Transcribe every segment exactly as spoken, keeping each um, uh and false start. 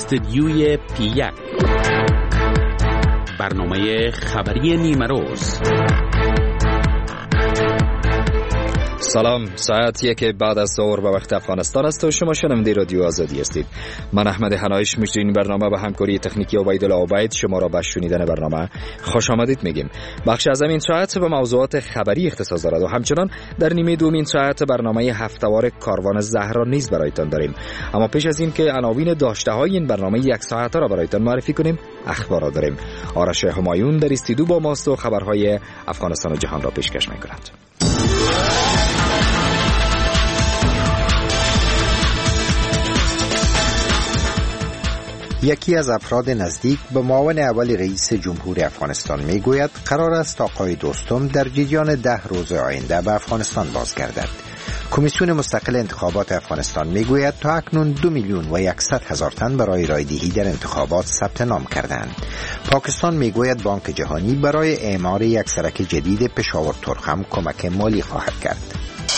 استدیوی پی یک، برنامه خبری نیمه روز. سلام، ساعت یک بعد از ظهر به وقت افغانستان است و شما شنونده رادیو آزادی هستید. من احمد حنایش مجری این برنامه به همکاری تکنیکی عبیدالله عبید شما را به شنیدن برنامه خوش آمدید میگیم. بخش از این ساعت به موضوعات خبری اختصاص دارد و همچنان در نیمه دوم ساعت برنامه هفته‌وار کاروان زهرا نیز برایتان داریم. اما پیش از این که عناوین داشته های این برنامه یک ساعته را برایتان معرفی کنیم، اخبار داریم. آرش همایون در استودیو با ماست و خبرهای افغانستان و جهان را پیشکش می‌کند. یکی از افراد نزدیک به معاون اول رئیس جمهور افغانستان میگوید قرار است آقای دوستم در جریان ده روز آینده به افغانستان بازگردد. کمیسیون مستقل انتخابات افغانستان میگوید تا اکنون دو میلیون و یکصد هزار تن برای رایدهی در انتخابات ثبت نام کردند. پاکستان میگوید بانک جهانی برای اعمار یک سرک جدید پشاور ترخم کمک مالی خواهد کرد.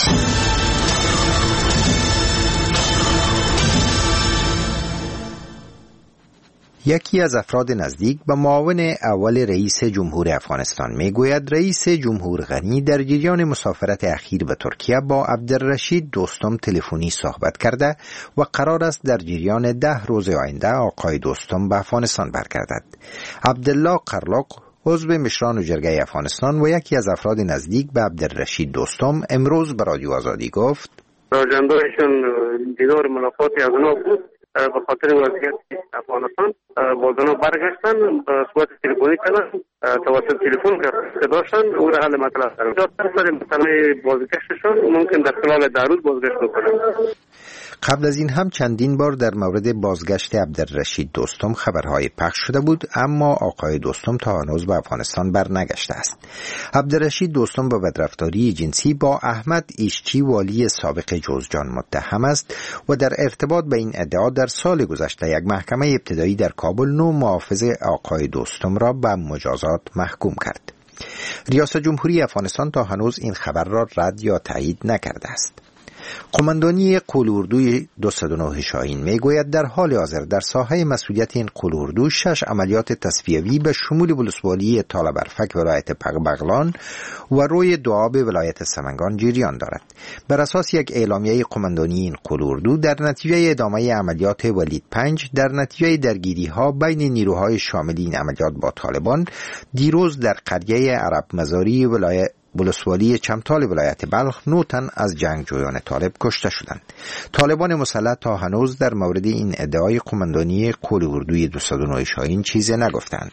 یکی از افراد نزدیک به معاون اول رئیس جمهور افغانستان میگوید رئیس جمهور غنی در جریان مسافرت اخیر به ترکیه با عبدالرشید دوستم تلفنی صحبت کرده و قرار است در جریان ده روز آینده آقای دوستم به افغانستان برگردد. عبدالله قرلق، عضو مشران جرگه افغانستان و یکی از افراد نزدیک به عبدالرشید دوستم، امروز به رادیو آزادی گفت اجندهشون دیدار ملاقاتی از اونا بود به خاطر وضعیت افغانستان. باز اونا برگشتن به صورت تلفنی کردن، توسط تلفن صداشن او را حل مطلب کردن. در مسئله بازگشتشون ممکن در خلال ده روز بازگشت بکنن. قبل از این هم چندین بار در مورد بازگشت عبدالرشید دوستم خبرهای پخش شده بود، اما آقای دوستم تا هنوز به افغانستان برنگشته است. عبدالرشید دوستم با بدرفتاری جنسی با احمد ایشچی والی سابق جوزجان متهم است و در ارتباط به این ادعا در سال گذشته یک محکمه ابتدایی در کابل نو محافظ آقای دوستم را به مجازات محکوم کرد. ریاست جمهوری افغانستان تا هنوز این خبر را رد یا تایید نکرده است. قماندانی قول‌اردوی دویست و نه شاهین میگوید در حال حاضر در ساحه مسئولیت این قول‌اردو شش عملیات تصفیوی به شمول ولسوالی طالبرفک ولایت بغلان و روی دوآب ولایت سمنگان جریان دارد. بر اساس یک اعلامیه قماندانی این قول‌اردو در نتیجه ادامه عملیات ولید پنج در نتیجه درگیری‌ها بین نیروهای شامل این عملیات با طالبان دیروز در قریه عرب مزاری ولایت ولسوالی چمتال ولایت بلخ نه تن از جنگجویان طالب کشته شدند. طالبان مسلح تا هنوز در مورد این ادعای قماندانی قول‌اردوی دویست و نه شاهین چیزی نگفتند.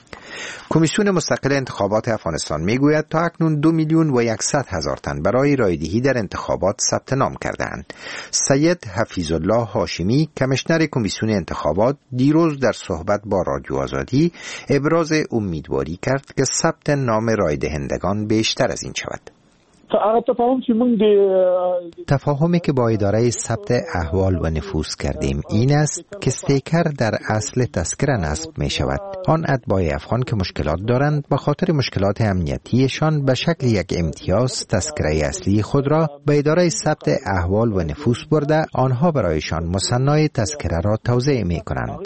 کمیسیون مستقل انتخابات افغانستان میگوید تا اکنون دو میلیون و یکصد هزار تن برای رایدهی در انتخابات ثبت نام کردند. سید حفیظ الله هاشمی، کمیشنر کمیسیون انتخابات، دیروز در صحبت با رادیو آزادی ابراز امیدواری کرد که ثبت نام رایدهندگان بیشتر از این شود. تفاهمی که با اداره ثبت احوال و نفوس کردیم این است که استیکر در اصل تذکره نصب می شود. آن اتباع افغان که مشکلات دارند به خاطر مشکلات امنیتیشان به شکل یک امتیاز تذکره اصلی خود را به اداره ثبت احوال و نفوس برده آنها برایشان مصنای تذکره را توزیع می کنند.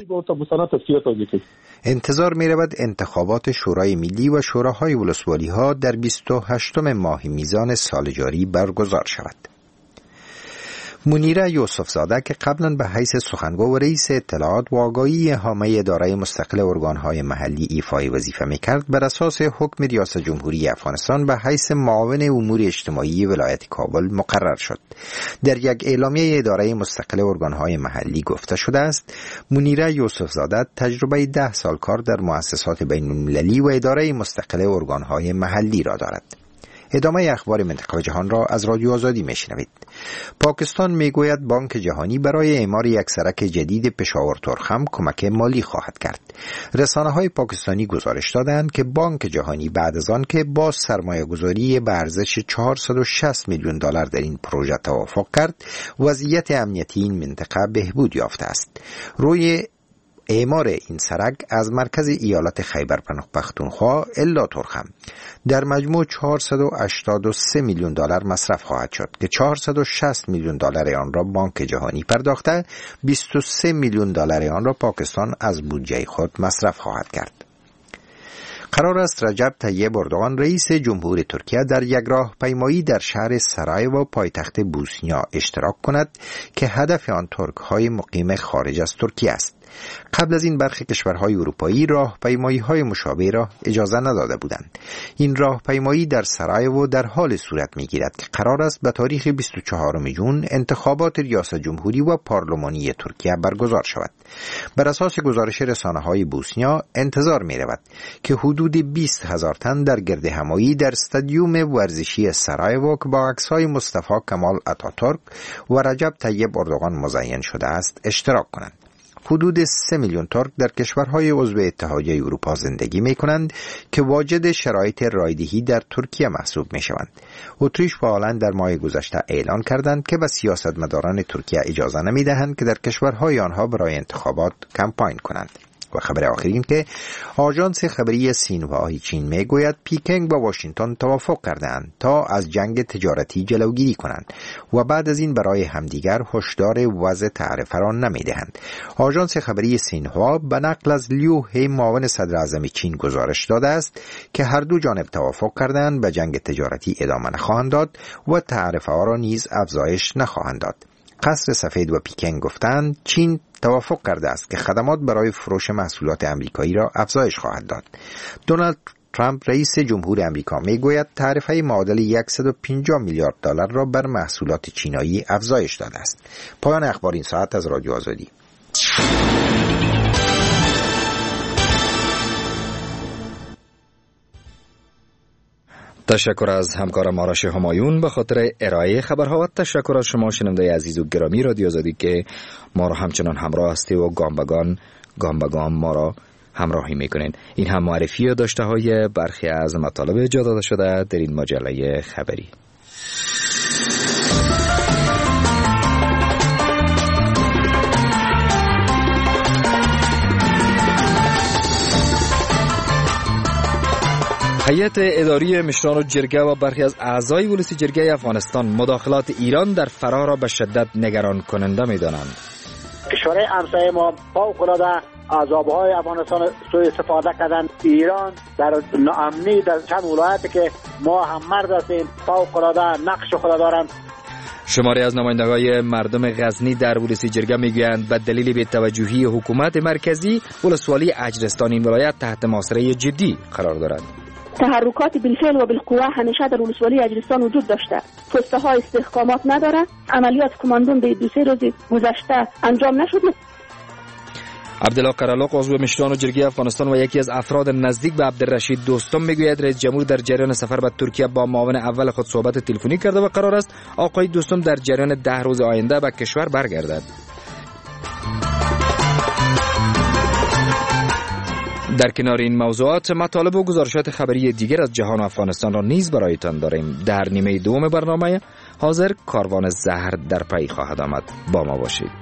انتظار می رود انتخابات شورای ملی و شوراهای ولسوالی ها در بیست و هشتم ماه میزان سال جاری برگزار شود. منیره یوسف زاده که قبلا به حیث سخنگو و رئیس اطلاعات و آگاهی حامی اداره مستقل ارگانهای محلی ایفای وظیفه میکرد، بر اساس حکم ریاست جمهوری افغانستان به حیث معاون امور اجتماعی ولایت کابل مقرر شد. در یک اعلامیه اداره مستقل ارگانهای محلی گفته شده است منیره یوسف زاده تجربه ده سال کار در مؤسسات بین المللی و اداره مستقل ارگانهای محلی را دارد. ادامه اخبار منطقه و جهان را از رادیو آزادی میشنوید. پاکستان میگوید بانک جهانی برای اعمار یک سرک جدید پشاور ترخم کمک مالی خواهد کرد. رسانه‌های پاکستانی گزارش دادند که بانک جهانی بعد از آن که با سرمایه‌گذاری به ارزش چهارصد و شصت میلیون دلار در این پروژه توافق کرد، وضعیت امنیتی این منطقه بهبود یافته است. روی اعمار این سرک از مرکز ایالت خیبر پختونخوا الا ترخم در مجموع چهارصد و هشتاد و سه میلیون دلار مصرف خواهد شد که چهارصد و شصت میلیون دلار آن را بانک جهانی پرداخته، بیست و سه میلیون دلار آن را پاکستان از بودجه خود مصرف خواهد کرد. قرار است رجب طیب اردوغان رئیس جمهور ترکیه در یک راهپیمایی در شهر سرایو پایتخت بوسنیا اشتراک کند که هدف آن ترک‌های مقیم خارج از ترکیه است. قبل از این برخی کشورهای اروپایی راهپیمایی‌های مشابه را اجازه نداده بودند. این راهپیمایی در سرایو در حال صورت می‌گیرد که قرار است به تاریخ بیست و چهارم ژوئن انتخابات ریاست جمهوری و پارلمانی ترکیه برگزار شود. بر اساس گزارش رسانه‌های بوسنیا انتظار می‌رود که حدود بیست هزار تن در گردهمایی در استادیوم ورزشی سرایو که با عکس‌های مصطفی کمال آتاتورک و رجب طیب اردوغان مزین شده است اشتراک کنند. حدود سه میلیون ترک در کشورهای عضو اتحادیه اروپا زندگی می کنند که واجد شرایط رایدهی در ترکیه محسوب می شوند. اتریش و هلند در ماه گذشته اعلان کردند که به سیاستمداران ترکیه اجازه نمی دهند که در کشورهای آنها برای انتخابات کمپاین کنند. و خبر آخر این که آژانس خبری سینهوا چین می گوید پیکنگ و واشنگتن توافق کردند تا از جنگ تجارتی جلوگیری کنند و بعد از این برای همدیگر هشدار وضع تعرفه را نمی دهند. آژانس خبری سینهوا به نقل از لیو هی معاون صدر اعظم چین گزارش داده است که هر دو جانب توافق کردند به جنگ تجارتی ادامه نخواهند داد و تعرفه ها را نیز افزایش نخواهند داد. قصر سفید و پیکنگ گفتند چین توافق کرده است که خدمات برای فروش محصولات امریکایی را افزایش خواهد داد. دونالد ترامپ رئیس جمهور امریکا میگوید تعرفه معادل صد و پنجاه میلیارد دلار را بر محصولات چینایی افزایش داده است. پایان اخبار این ساعت از رادیو آزادی. تشکر از همکارم آرش همایون به خاطر ارائه خبرها و تشکر از شما شنونده عزیز و گرامی رادیو آزادی که ما را همچنان همراه هستی و گام به گام گام به گام ما را همراهی میکنین. این هم معرفی داشته های برخی از مطالب جا داده شده در این مجله خبری. هیئت اداری مشران و جرگه و برخی از اعضای ولسی جرگه افغانستان مداخلات ایران در فراه را به شدت نگران کننده می‌دانند. کشورهای همسایه ما فوق‌العاده از آبهای افغانستان سوء استفاده کردن. ایران در ناامنی در چند ولایتی که ما هم مرد هستیم فوق‌العاده نقش خود دارند. شماری از نمایندگان مردم غزنی در ولسی جرگه میگویند به دلیل بی‌توجهی حکومت مرکزی ولسوالی اجرستان این ولایت تحت محاصره جدی قرار دارد. تحرکات بالفعل و بالقوه همیشه در ولسوالی اجرستان وجود داشته. پسته ها استحکامات نداره. عملیات کماندون به دو سه روز گذشته انجام نشد. عبدالله قرالق عضو مشران و جرگه افغانستان و یکی از افراد نزدیک به عبدالرشید دوستم میگوید رئیس جمهور در جریان سفر به ترکیه با معاون اول خود صحبت تلفنی کرده و قرار است آقای دوستم در جریان ده روز آینده به کشور برگردد. در کنار این موضوعات مطالب و گزارشات خبری دیگر از جهان و افغانستان را نیز برایتان داریم. در نیمه دوم برنامه حاضر کاروان زهر در پی خواهد آمد. با ما باشید.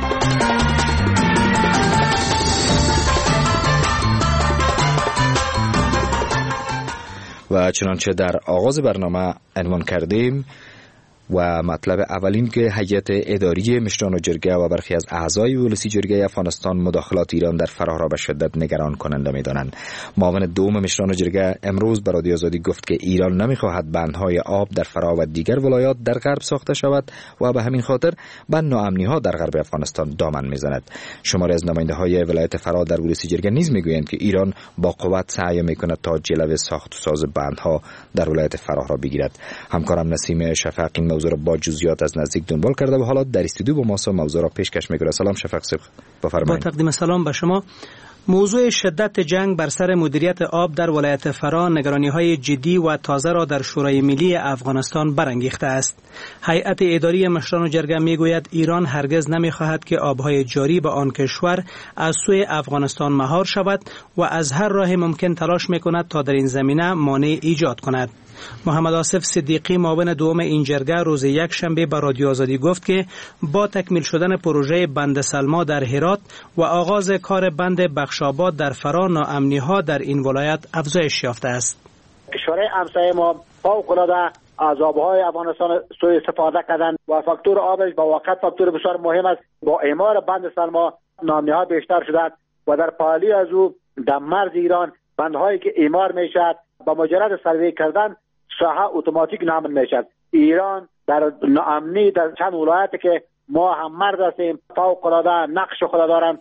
و چنانچه در آغاز برنامه عنوان کردیم و مطلب اولین که هیئت اداری مشران و جرگه و برخی از اعضای ولسی جرگه افغانستان مداخلات ایران در فراه را به شدت نگران کننده می‌دانند. معاون دوم مشران و جرگه امروز به رادیو آزادی گفت که ایران نمی‌خواهد بندهای آب در فراه و دیگر ولایات در غرب ساخته شود و به همین خاطر به ناامنی‌ها در غرب افغانستان دامن می‌زند. شماری از نماینده‌های ولایت فراه در ولسی جرگه نیز می‌گویند که ایران با قوت سعی می‌کند تا جلو ساخت و ساز بندها در ولایت فراه را بگیرد. همکارم نسیم شفق این موضوع را با جزئیات از نزدیک دنبال کرده و حالا در استودیو با ما موضوع را پیشکش می‌کند. سلام شفق صبح، بفرمایید. با تقدیم سلام به شما. موضوع شدت جنگ بر سر مدیریت آب در ولایت فرا نگرانی‌های جدی و تازه را در شورای ملی افغانستان برانگیخته است. هیئت اداری مشران جرگه میگوید ایران هرگز نمی‌خواهد که آبهای جاری به آن کشور از سوی افغانستان مهار شود و از هر راه ممکن تلاش می‌کند تا در این زمینه مانع ایجاد کند. محمد آصف صدیقی معاون دوم این جرگه روز یک شنبه به رادیو آزادی گفت که با تکمیل شدن پروژه بند سلما در هرات و آغاز کار بند بخشاباد در فرا ناامنی‌ها در این ولایت افزایش یافته است. کشورهای همسایه ما فوق‌العاده از آبهای افغانستان سوء استفاده کردن و فاکتور آبش با واقع فاکتور بسیار مهم است. با اعمار بند سلما ناامنی‌ها بیشتر شده و در پالی از او در مرز ایران بندهایی که اعمار میشد با مجرد سروی کردن ساحه اتوماتیک نامن میشد. ایران در ناامنی در چند ولایتی که ما هم مرز هستیم فوق‌العاده نقش خود دارند.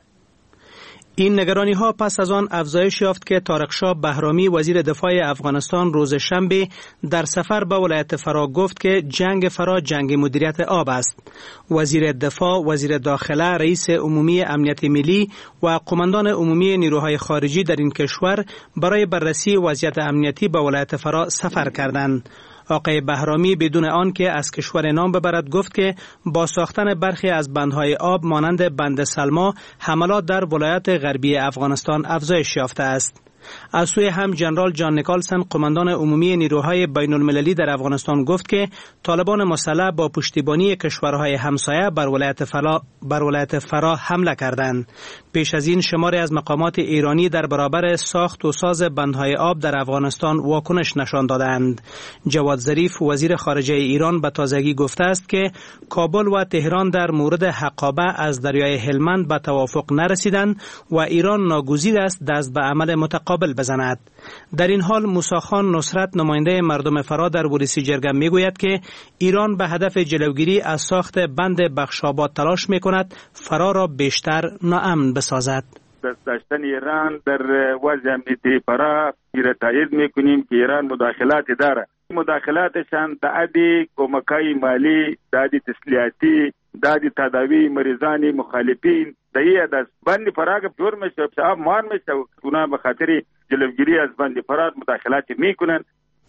این نگرانی ها پس از آن افزایش یافت که طارق شاه بهرامی وزیر دفاع افغانستان روز شنبه در سفر به ولایت فرا گفت که جنگ فرا جنگ مدیریت آب است. وزیر دفاع، وزیر داخله، رئیس عمومی امنیت ملی و قماندان عمومی نیروهای خارجی در این کشور برای بررسی وضعیت امنیتی به ولایت فرا سفر کردند. آقای بهرامی بدون آن که از کشور نام ببرد گفت که با ساختن برخی از بندهای آب مانند بند سلما حملات در ولایت غربی افغانستان افزایش یافته است. از سوی هم جنرال جان نیکلسن قماندان عمومی نیروهای بین المللی در افغانستان گفت که طالبان مسلح با پشتیبانی کشورهای همسایه بر ولایت فرا بر ولایت فرا حمله کردند. پیش از این شماری از مقامات ایرانی در برابر ساخت و ساز بندهای آب در افغانستان واکنش نشان دادند. جواد ظریف وزیر خارجه ایران به تازگی گفته است که کابل و تهران در مورد حقابه از دریای هلمند به توافق نرسیدند و ایران ناگزیر است دست به عمل متقابل بزند. در این حال موسی خان نصرت نماینده مردم فرا در ورسی جرگه میگوید که ایران به هدف جلوگیری از ساخت بند بخشاباد تلاش میکند فرا را بیشتر ناامن بسازد. دست داشتن ایران در وضع امنیتی فرا را تایید میکنیم که ایران مداخلاتی داره. مداخلاتشان دادی کمکای مالی، دادی تسلیحاتی، دادی تداوی مریضان مخالفین دهی دست بند فرا که جور میشه شعب مان میشه اونا به خاطر جلوگیری از بند فرا مداخلاتی میکنن.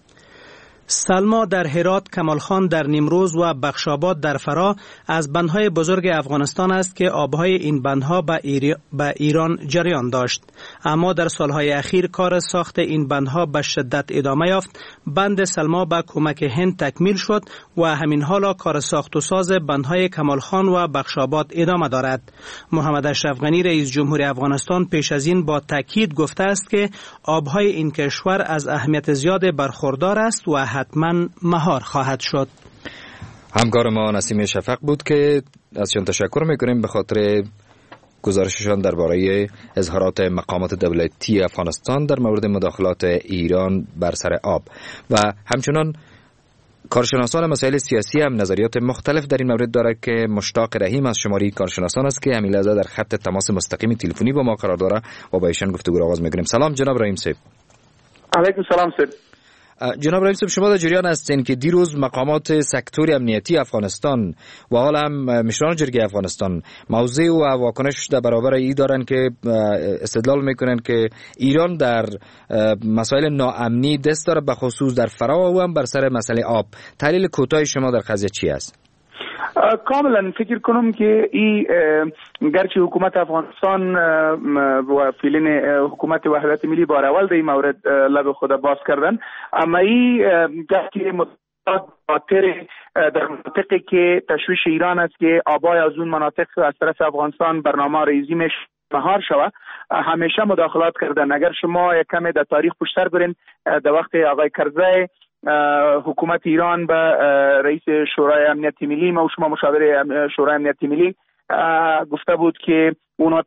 سلما در هرات، کمالخان در نیمروز و بخشاباد در فرا از بندهای بزرگ افغانستان است که آبهای این بندها به, ایری... به ایران جریان داشت. اما در سالهای اخیر کار ساخت این بندها به شدت ادامه یافت. بند سلما به کمک هند تکمیل شد و همین حالا کار ساخت و ساز بندهای کمالخان و بخشاباد ادامه دارد. محمد اشرف غنی رئیس جمهور افغانستان پیش از این با تاکید گفته است که آبهای این کشور از اهمیت زیاد برخوردار است و حتما مهار خواهد شد. همکار ما نسیم شفق بود که ازشان تشکر میکنیم به خاطر گزارششان درباره اظهارات مقامات دولتی افغانستان در مورد مداخلات ایران بر سر آب و همچنان کارشناسان مسائل سیاسی هم نظریات مختلف در این مورد دارد که مشتاق رحیم از شماری کارشناسان است که همین لحظه در خط تماس مستقیم تلفنی با ما قرار داره و با ایشان گفتگو را آغاز میکنیم. سلام جناب رحیم صاحب. علیکم سلام صاحب. جناب رئیس صاحب، شما در جریان هستین که دیروز مقامات سکتور امنیتی افغانستان و حال هم مشران جرگه افغانستان موضع و واکنش در برابر ای دارن که استدلال میکنن که ایران در مسائل ناامنی دست داره، به خصوص در فرا و هم بر سر مسئله آب. تحلیل کوتاه شما در قضیه چی است؟ کاملا فکر کنم که این گرچه حکومت افغانستان و فعلا حکومت وحدت ملی بار اول در این مورد لب خود باز کردن، اما این گرچه خاطر در مناطقی که تشویش ایران است که آبای از اون مناطق از طرف افغانستان برنامه ریزیمش مهار شود همیشه مداخلات کردن. اگر شما یک کمی در تاریخ پشتر برین، در وقت آقای کرزی حکومت ایران به رئیس شورای امنیت ملی ما و شما مشاور شورای امنیت ملی گفته بود که اونا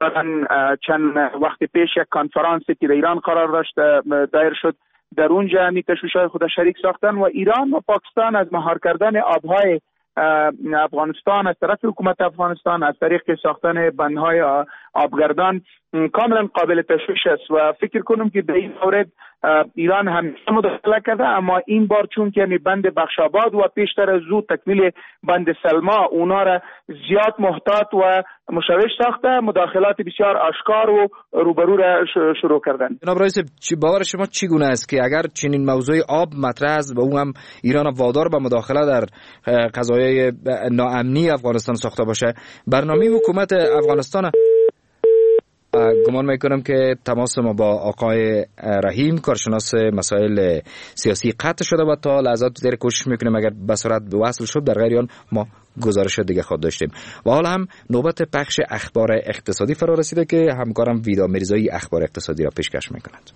چند وقت پیش یک کنفرانسی که در ایران قرار داشت دایر شد، در اونجا می تشویش‌های خود شریک ساختن و ایران و پاکستان از مهار کردن آبهای افغانستان از طرف حکومت افغانستان از طریق ساختن بندهای آبگردان کاملا قابل تشویش است و فکر کنم که در این مورد ایران همیشه مداخله کرده، اما این بار چون که بند بخشاباد و پیشتر از او تکمیل بند سلما اونا را زیاد محتاط و مشوش ساخته، مداخلات بسیار آشکار و روبرو را شروع کردن. جناب رئیس، باور شما چگونه است که اگر چنین موضوع آب مطرح است و اون هم ایران وادار به مداخله در قضایای ناامنی افغانستان ساخته باشه، برنامه حکومت افغانستان؟ گمان میکنم که تماس ما با آقای رحیم کارشناس مسائل سیاسی قطع شده و تا لحظات دیگر کوشش میکنیم اگر به صورت وصل شد، در غیر آن ما گزارش دیگه خود داشتیم. و حالا هم نوبت پخش اخبار اقتصادی فرا رسیده که همکارم ویدا میرزایی اخبار اقتصادی را پیشکش میکند.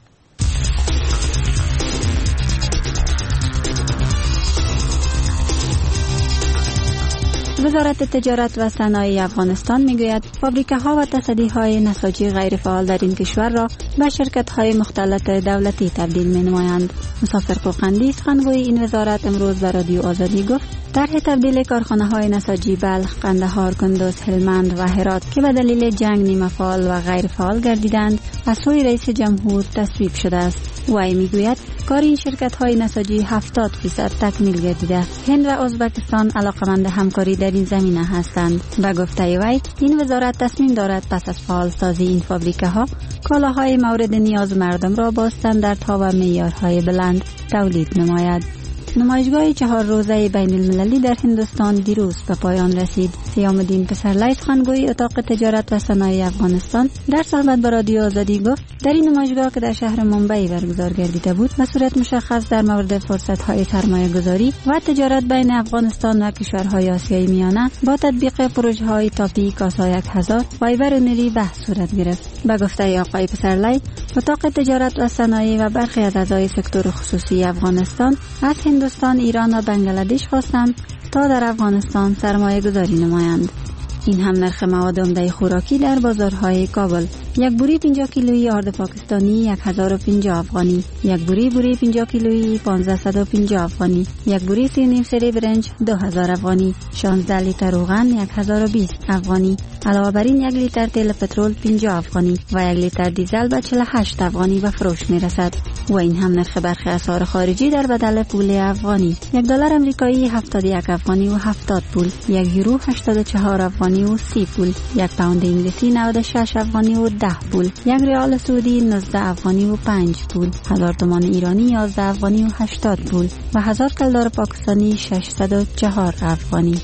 وزارت تجارت و صنایع افغانستان میگوید فابریکه‌ها و تصدیهای نساجی غیر فعال در این کشور را به شرکت‌های مختلط دولتی تبدیل می‌نمایند. مسافر قوقندی سخنگوی این وزارت امروز به رادیو آزادی گفت طرح تبدیل کارخانه‌های نساجی بلخ، قندهار، کندوز، هلمند و هرات که به دلیل جنگ نیمه فعال و غیر فعال گردیدند از سوی رئیس جمهور تصویب شده است. وی میگوید کار این شرکت‌های نساجی هفتاد درصد تکمیل گردیده. هند و ازبکستان علاقمند همکاری در این زمینه هستند. به گفته وی این وزارت تصمیم دارد پس از فعال سازی این فابریکه‌ها کالاهای مورد نیاز مردم را با استانداردها و معیارهای بلند تولید نماید. نمایشگاه چهار روزه بین المللی در هندوستان دیروز به پایان رسید. سیام الدین پسرلی سخنگوی اتاق تجارت و صنایع افغانستان در صحبت با رادیو آزادی گفت در این نمایشگاه که در شهر ممبئی برگزار گردیده بود به صورت مشخص در مورد فرصت‌های سرمایه گذاری و تجارت بین افغانستان و کشورهای آسیای میانه با تطبیق پروژه‌های تاپی کاسا یک هزار وایبر و نری بحث صورت گرفت. به گفته آقای پسرلی اتاق تجارت و صنایع و برخی از اعضای سکتور خصوصی افغانستان از هندوستان، ایران و بنگلادش خواستند تا در افغانستان سرمایه گذاری نمایند. این هم نرخ مواد عمده خوراکی در بازارهای کابل: یک بوری پنجاه کیلویی آرد پاکستانی یک هزار و پنجاه افغانی، یک بوری بوری پنجاه کیلویی پانزده و پنجاه افغانی، یک بوری سی نیم سری برنج دو هزار افغانی، شانزده لیتر روغن یک هزار و بیست افغانی. علاوه بر این یک لیتر تیل پترول پنجاه افغانی و یک لیتر دیزل به چهل و هشت افغانی به فروش می رسد. و این هم نرخ برخی اسعار خارجی در بدل پول افغانی: یک دلار آمریکایی هفتاد و یک افغانی و هفتاد پول، یک یورو هشتاد و چهار افغانی و سی پول، یک پوند انگلیسی نود و شش افغانی و ده پول، یک ریال سعودی نوزده افغانی و پنج پول، هزار تومان ایرانی یازده افغانی و هشتاد پول و هزار کلدار پاکستانی ششصد و چهار افغانی.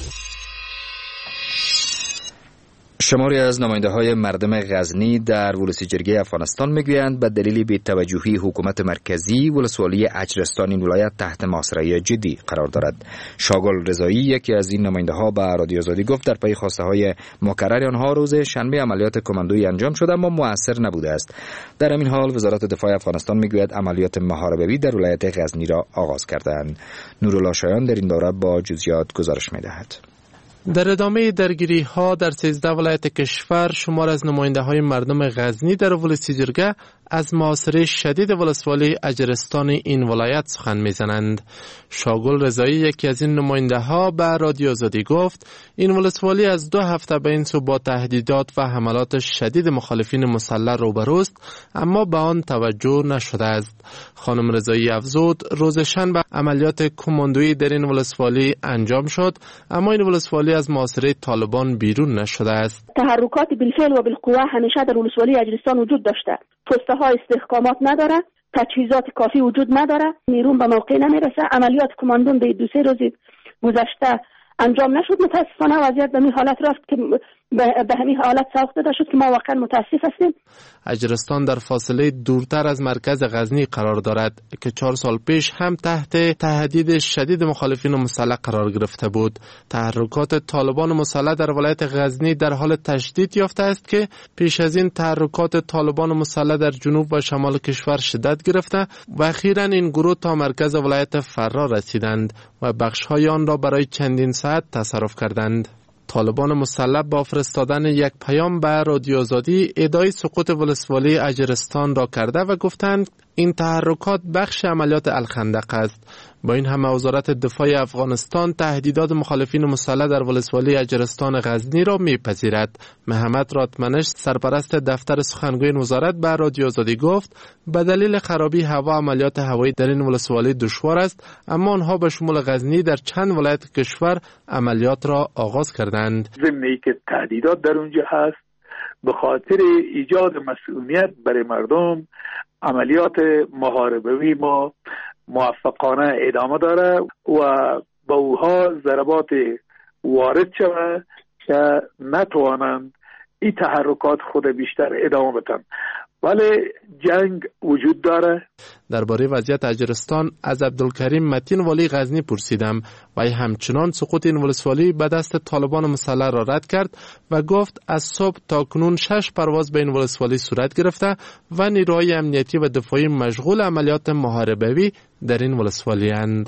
شماری از نماینده‌های مردم غزنی در ولسیجرگه افغانستان میگویند به دلیل بی‌توجهی حکومت مرکزی ولسوالی اجرستان این ولایت تحت محاصره جدی قرار دارد. شاگل رضایی یکی از این نماینده‌ها به رادیو آزادی گفت در پی خواسته‌های مکرر آنها روز شنبه عملیات کماندویی انجام شده اما مؤثر نبوده است. در همین حال وزارت دفاع افغانستان میگوید عملیات محاربه‌ای در ولایت غزنی را آغاز کرده‌اند. نورالله شایان در این باره با جزئیات گزارش می‌دهد. در ادامه درگیری ها در سیزده ولایت کشور شمار از نماینده های مردم غزنی در ولسیجرگه از محاصره شدید ولسوالی اجرستان این ولایت سخن میزنند. شاگل رضایی یکی از این نماینده ها به رادیو آزادی گفت این ولسوالی از دو هفته به این سو با تهدیدات و حملات شدید مخالفین مسلح روبروست اما به آن توجه نشده است. خانم رضایی افزود روز شنبه عملیات کماندویی در این ولسوالی انجام شد اما این ولسوالی از محاصره طالبان بیرون نشده است. تحرکات بالفعل و بالقوه همیشه در ولسوالی اجرستان وجود داشته. پسته ها استحکامات نداره، تجهیزات کافی وجود نداره، نیرون به موقع نمیرسه. عملیات کماندون به دو سه روزی گذشته انجام نشد. متاسفانه وضعیت به این حالت رفت که به همین حالت سوق داده شد که ما واقعا متاسف هستیم. اجرستان در فاصله دورتر از مرکز غزنی قرار دارد که چهار سال پیش هم تحت تهدید شدید مخالفین مسلح قرار گرفته بود. تحرکات طالبان مسلح در ولایت غزنی در حال تشدید یافته است که پیش از این تحرکات طالبان مسلح در جنوب و شمال کشور شدت گرفته و اخیراً این گروه تا مرکز ولایت فرا رسیدند و بخش‌های آن را برای چندین ساعت تصرف کردند. طالبان مسلح با فرستادن یک پیام به رادیو آزادی ادعای سقوط ولسوالی اجرستان را کرده و گفتند این تحرکات بخش عملیات الخندق است. با این همه وزارت دفاع افغانستان تهدیدات مخالفین مسلح در ولسوالی اجرستان غزنی را میپذیرد. محمد راتمنش سرپرست دفتر سخنگوی این وزارت به رادیو آزادی گفت به دلیل خرابی هوا عملیات هوایی در این ولسوالی دشوار است، اما آنها به شمول غزنی در چند ولایت کشور عملیات را آغاز کردند. ضمن که تهدیدات در اونجا هست، به خاطر ایجاد مسئولیت برای مردم عملیات محاربوی ما موفقانه ادامه داره و با اوها ضربات وارد شود که نتوانند این تحرکات خود بیشتر ادامه بدن، ولی جنگ وجود داره. درباره وضعیت اجرستان از عبدالکریم متین والی غزنی پرسیدم و همچنان سقوط این ولسوالی به دست طالبان مسلح را رد کرد و گفت از صبح تا کنون شش پرواز به این ولسوالی صورت گرفته و نیروهای امنیتی و دفاعی مشغول عملیات محاربوی در این ولسوالی اند.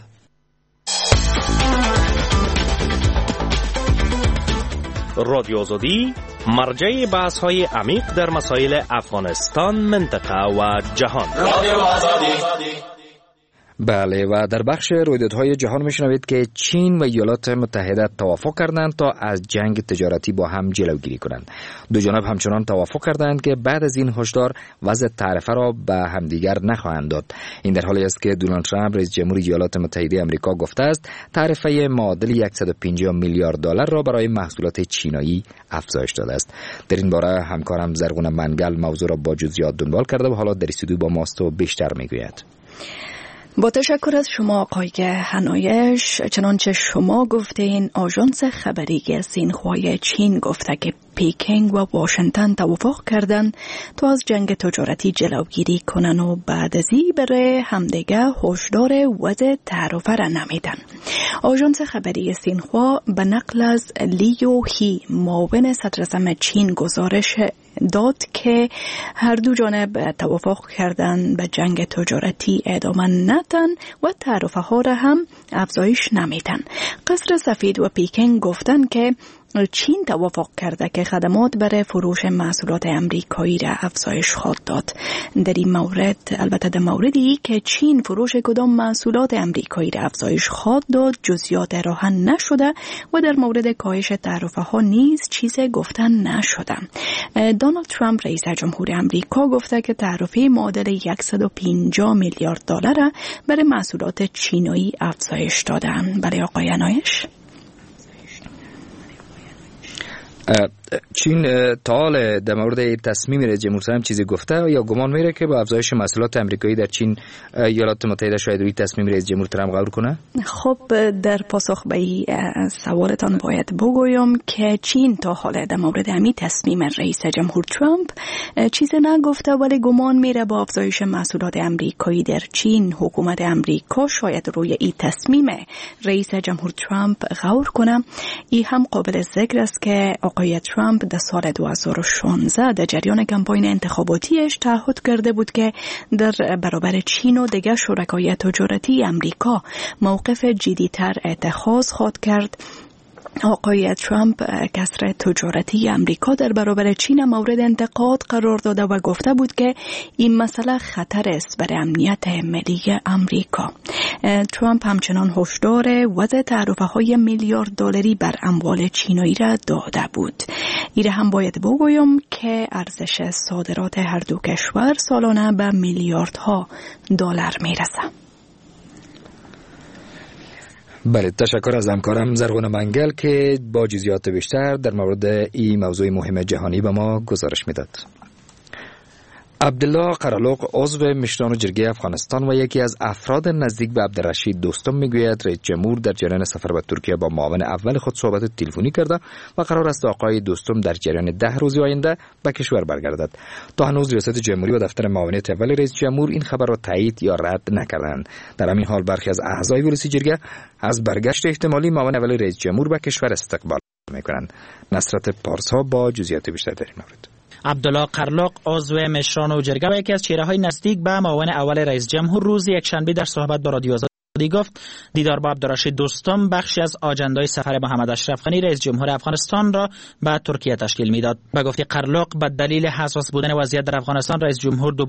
رادیو آزادی مرجع بحث های عمیق در مسائل افغانستان، منطقه و جهان. رادیو آزادی. بله، و در بخش رویدادهای جهان میشنوید که چین و ایالات متحده توافق کردند تا از جنگ تجارتی با هم جلوگیری کنند. دو جانب همچنان توافق کردند که بعد از این هشدار وضع تعرفه را به همدیگر نخواهند داد. این در حالی است که دونالد ترامپ رئیس جمهور ایالات متحده آمریکا گفته است تعرفه معادل صد و پنجاه میلیارد دلار را برای محصولات چینایی افزایش داده است. در این باره همکارم زرغون منگل موضوع را با جزئیات دنبال کرده و حالا در استودیو با ماست و بیشتر میگوید. با تشکر از شما آقای هنایش. چنانچه شما گفتین، آژانس خبری سینخوای چین گفته که پیکینگ و واشنگتن توافق کردند تا از جنگ تجارتی جلوگیری کنن و بعد از این برای همدیگه هشدار وضع تعرفه را نمیدن. آژانس خبری سینخوا به نقل از لیو هی معاون صدراعظم چین گزارش داد که هر دو جانب توافق کردند به جنگ تجارتی ادامه ندن و تعرفه ها را هم افزایش نمیدن. قصر سفید و پیکینگ گفتن که چین توافق کرده که خدمات برای فروش محصولات امریکایی را افزایش خواهد داد. در این مورد، البته در موردی که چین فروش کدام محصولات امریکایی را افزایش خواهد داد جزئیات روشن نشده و در مورد کاهش تعرفه ها نیز چیزی گفتن نشده. دونالد ترامپ رئیس جمهور امریکا گفته که تعرفه معادل صد و پنجاه میلیارد دلار را برای محصولات چینایی افزایش دادند. برای آقای عنایش، چین تا حال در مورد تصمیم رئیس جمهور ترامپ چیزی گفته یا گمان میره که با افزایش محصولات امریکایی در چین ایالات متحده شاید روی تصمیم رئیس جمهور ترامپ غور کنه؟ خب در پاسخ به این سوالتان باید بگویم که چین تا حالا در مورد همین تصمیم رئیس جمهور ترامپ چیزی نگفته، ولی گمان میره با افزایش محصولات امریکایی در چین حکومت امریکا شاید روی این تصمیم رئیس جمهور ترامپ غور کنه. این هم قابل ذکر است که آقای ترامپ در سال دو هزار و شانزده در جریان کمپاین انتخاباتیش تعهد کرده بود که در برابر چین و دیگر شرکای تجارتی امریکا موقف جدی‌تر اتخاذ خواهد کرد. آقای ترامپ کسر تجارتی امریکا در برابر چین مورد انتقاد قرار داده و گفته بود که این مسئله خطر است برای امنیت ملی امریکا. ترامپ همچنان هشدار وضع تعرفه های میلیارد دلاری بر اموال چینایی را داده بود. این هم باید بگویم که ارزش صادرات هر دو کشور سالانه به میلیاردها دلار میرسه. بله، تشکر از همکارم زرغون منگل که با جزئیات بیشتر در مورد این موضوع مهم جهانی به ما گزارش میداد. عبدالله قرالوق عضو مشران جرگه افغانستان و یکی از افراد نزدیک به عبدالرشید دوستم میگوید رئیس جمهور در جریان سفر به ترکیه با معاون اول خود صحبت تلفنی کرده و قرار است آقای دوستم در جریان ده روز آینده به کشور برگردد. تا هنوز ریاست جمهوری و دفتر معاونیت اول رئیس جمهور این خبر را تایید یا رد نکردند. در همین حال برخی از اعضای ولسی جرگه از برگشت احتمالی معاون اول رئیس جمهور به کشور استقبال میکنند. نصرت پارسا با جزئیات بیشتر در این مورد. عبدالله قرالوق عضو مشران و جرگه و یکی از چهره‌های نزدیک به معاون اول رئیس جمهور روز یکشنبه در صحبت با رادیو آزادی گفت دیدار با عبدالرشید دوستم بخشی از آجندای سفر محمد اشرف غنی رئیس جمهور افغانستان را به ترکیه تشکیل میداد. به گفته قرالوق به دلیل حساس بودن وضعیت در افغانستان رئیس جمهور دوباره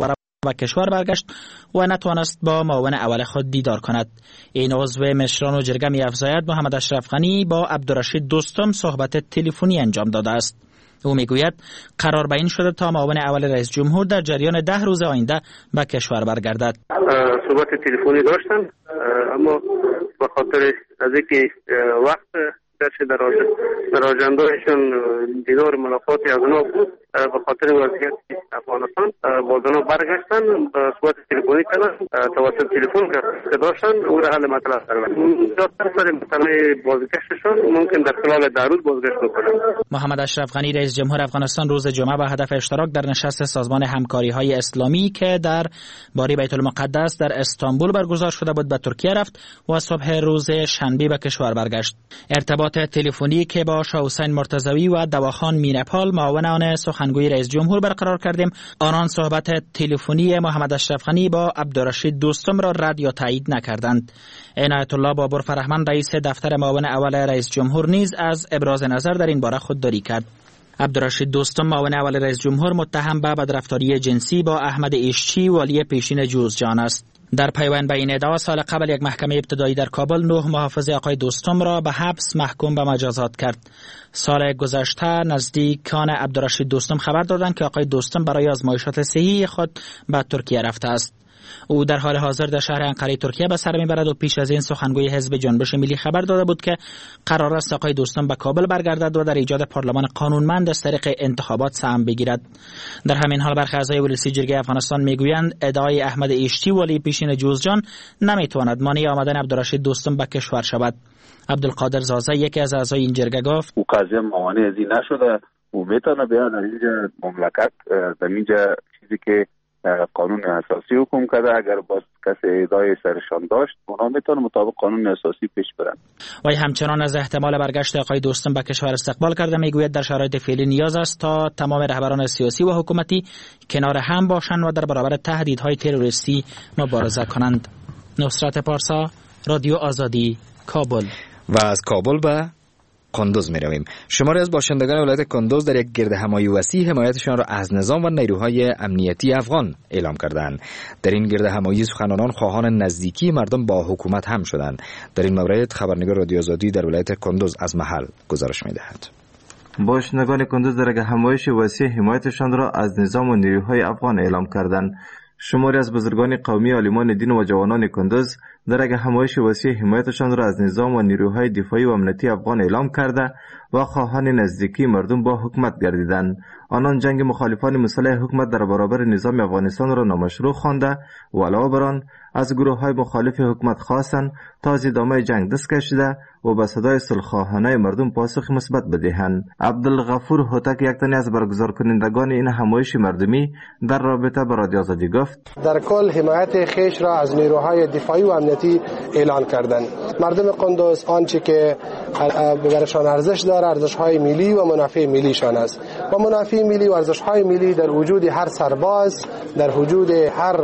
و کشور برگشت و نتوانست با معاون اول خود دیدار کند. این عضو مشران و جرگه می افزاید محمد اشرف غنی با عبدالرشید دوستم صحبت تلفنی انجام داده است. او میگوید قرار به این شده تا معاون اول رئیس جمهور در جریان ده روز آینده به کشور برگردد. صحبت تلفنی داشتن، اما به خاطر از اینکه وقت درش در آجندهشون دیدار ملاقاتی از اونا بود، به خاطر وضعیت افغانستان با اونا برگشتن، صحبت تلفنی کردن، توسط تلفن که داشتن او را حل مطلب کردن. زیادتر سر مسئله بازگشتشون ممکن در خلال ده روز بازگشت بکنن. محمد اشرف غنی رئیس جمهور افغانستان روز جمعه به هدف اشتراک در نشست سازمان همکاری های اسلامی که در باری بیت المقدس در استانبول برگزار شده بود به ترکیه رفت و صبح روز شنبه به کشور برگشت. ارتباط تلفنی که با شاه حسین مرتضوی و دواخان مینپال معاون آن سخنگوی رئیس جمهور برقرار کردیم، آنان صحبت تلفنی محمد اشرف غنی با عبدالرشید دوستم را رد یا تایید نکردند. عنایت الله بابر فرهمند رئیس دفتر معاون اول رئیس جمهور نیز از ابراز نظر در این باره خودداری کرد. عبدالرشید دوستم معاون اول رئیس جمهور متهم به بدرفتاری جنسی با احمد ایشچی والی پیشین جوزجان است. در پیوند به این ادعا سال قبل یک محکمه ابتدایی در کابل نه محافظ آقای دوستم را به حبس محکوم به مجازات کرد. سال گذشته نزدیکان عبدالرشید دوستم خبر دادند که آقای دوستم برای آزمایشات صحی خود به ترکیه رفته است. او در حال حاضر در شهر انقره ترکیه به سر میبرد و پیش از این سخنگوی حزب جنبش ملی خبر داده بود که قرار است آقای دوستم به کابل برگردد و در ایجاد پارلمان قانونمند از طریق انتخابات سهم بگیرد. در همین حال برخی اعضای ولسی جرگه افغانستان میگویند ادعای احمد ایشتی ولی پیشین جوزجان نمیتواند مانع آمدن عبدالرشید دوستم به کشور شود. عبدالقادر زازه یکی از اعضای این جرگه گفت او قضیه مانع از این نشده و میتونه بیا در اینجا مملکت در اینجا چیزی که قانون اساسی حکم کرده اگر باز کسی ادعای سرشان داشت اونا میتونه مطابق قانون اساسی پیش برن. وی همچنان از احتمال برگشت آقای دوستم به کشور استقبال کرده میگوید در شرایط فعلی نیاز است تا تمام رهبران سیاسی و حکومتی کنار هم باشند و در برابر تهدیدهای تروریستی مبارزه کنند. نصرت پارسا، رادیو آزادی، کابل. و از کابل به کندوز می رویم. شماری از باشندگان ولایت کندوز در یک گردهمایی وسیع حمایتشان را از نظام و نیروهای امنیتی افغان اعلام کردند. در این گردهمایی سخنرانان خواهان نزدیکی مردم با حکومت هم شدند. در این مورد خبرنگار رادیو آزادی در ولایت کندوز از محل گزارش می دهد. باشندگان کندوز در گردهمایی وسیع حمایتشان را از نظام و نیروهای افغان اعلام کردند. شماری از بزرگان قومی، عالمان دین و جوانان کندوز در یک همایش وسیع حمایتشان را از نظام و نیروهای دفاعی و امنیتی افغان اعلام کرده و خواهان نزدیکی مردم با حکومت گردیدند. آنان جنگ مخالفان مسلح حکومت در برابر نظام افغانستان را نامشروع خوانده و علاوه بر آن از گروه‌های مخالف حکومت خواستند تا از ادامه جنگ دست کشیده و به صدای صلح‌خواهانه مردم پاسخ مثبت بدهند. عبدالغفور هوتک یک تن از برگزار کنندگان این همایش مردمی در رابطه با رادیو آزادی گفت: در کل حمایت خیش را از نیروهای دفاعی و امنیتی اعلان کردند. مردم قندوز آنچه که برایشان ارزش دارد ارزش‌های ملی و منافع ملیشان است و منافع ملی و ارزش‌های ملی در وجود هر سرباز، در وجود هر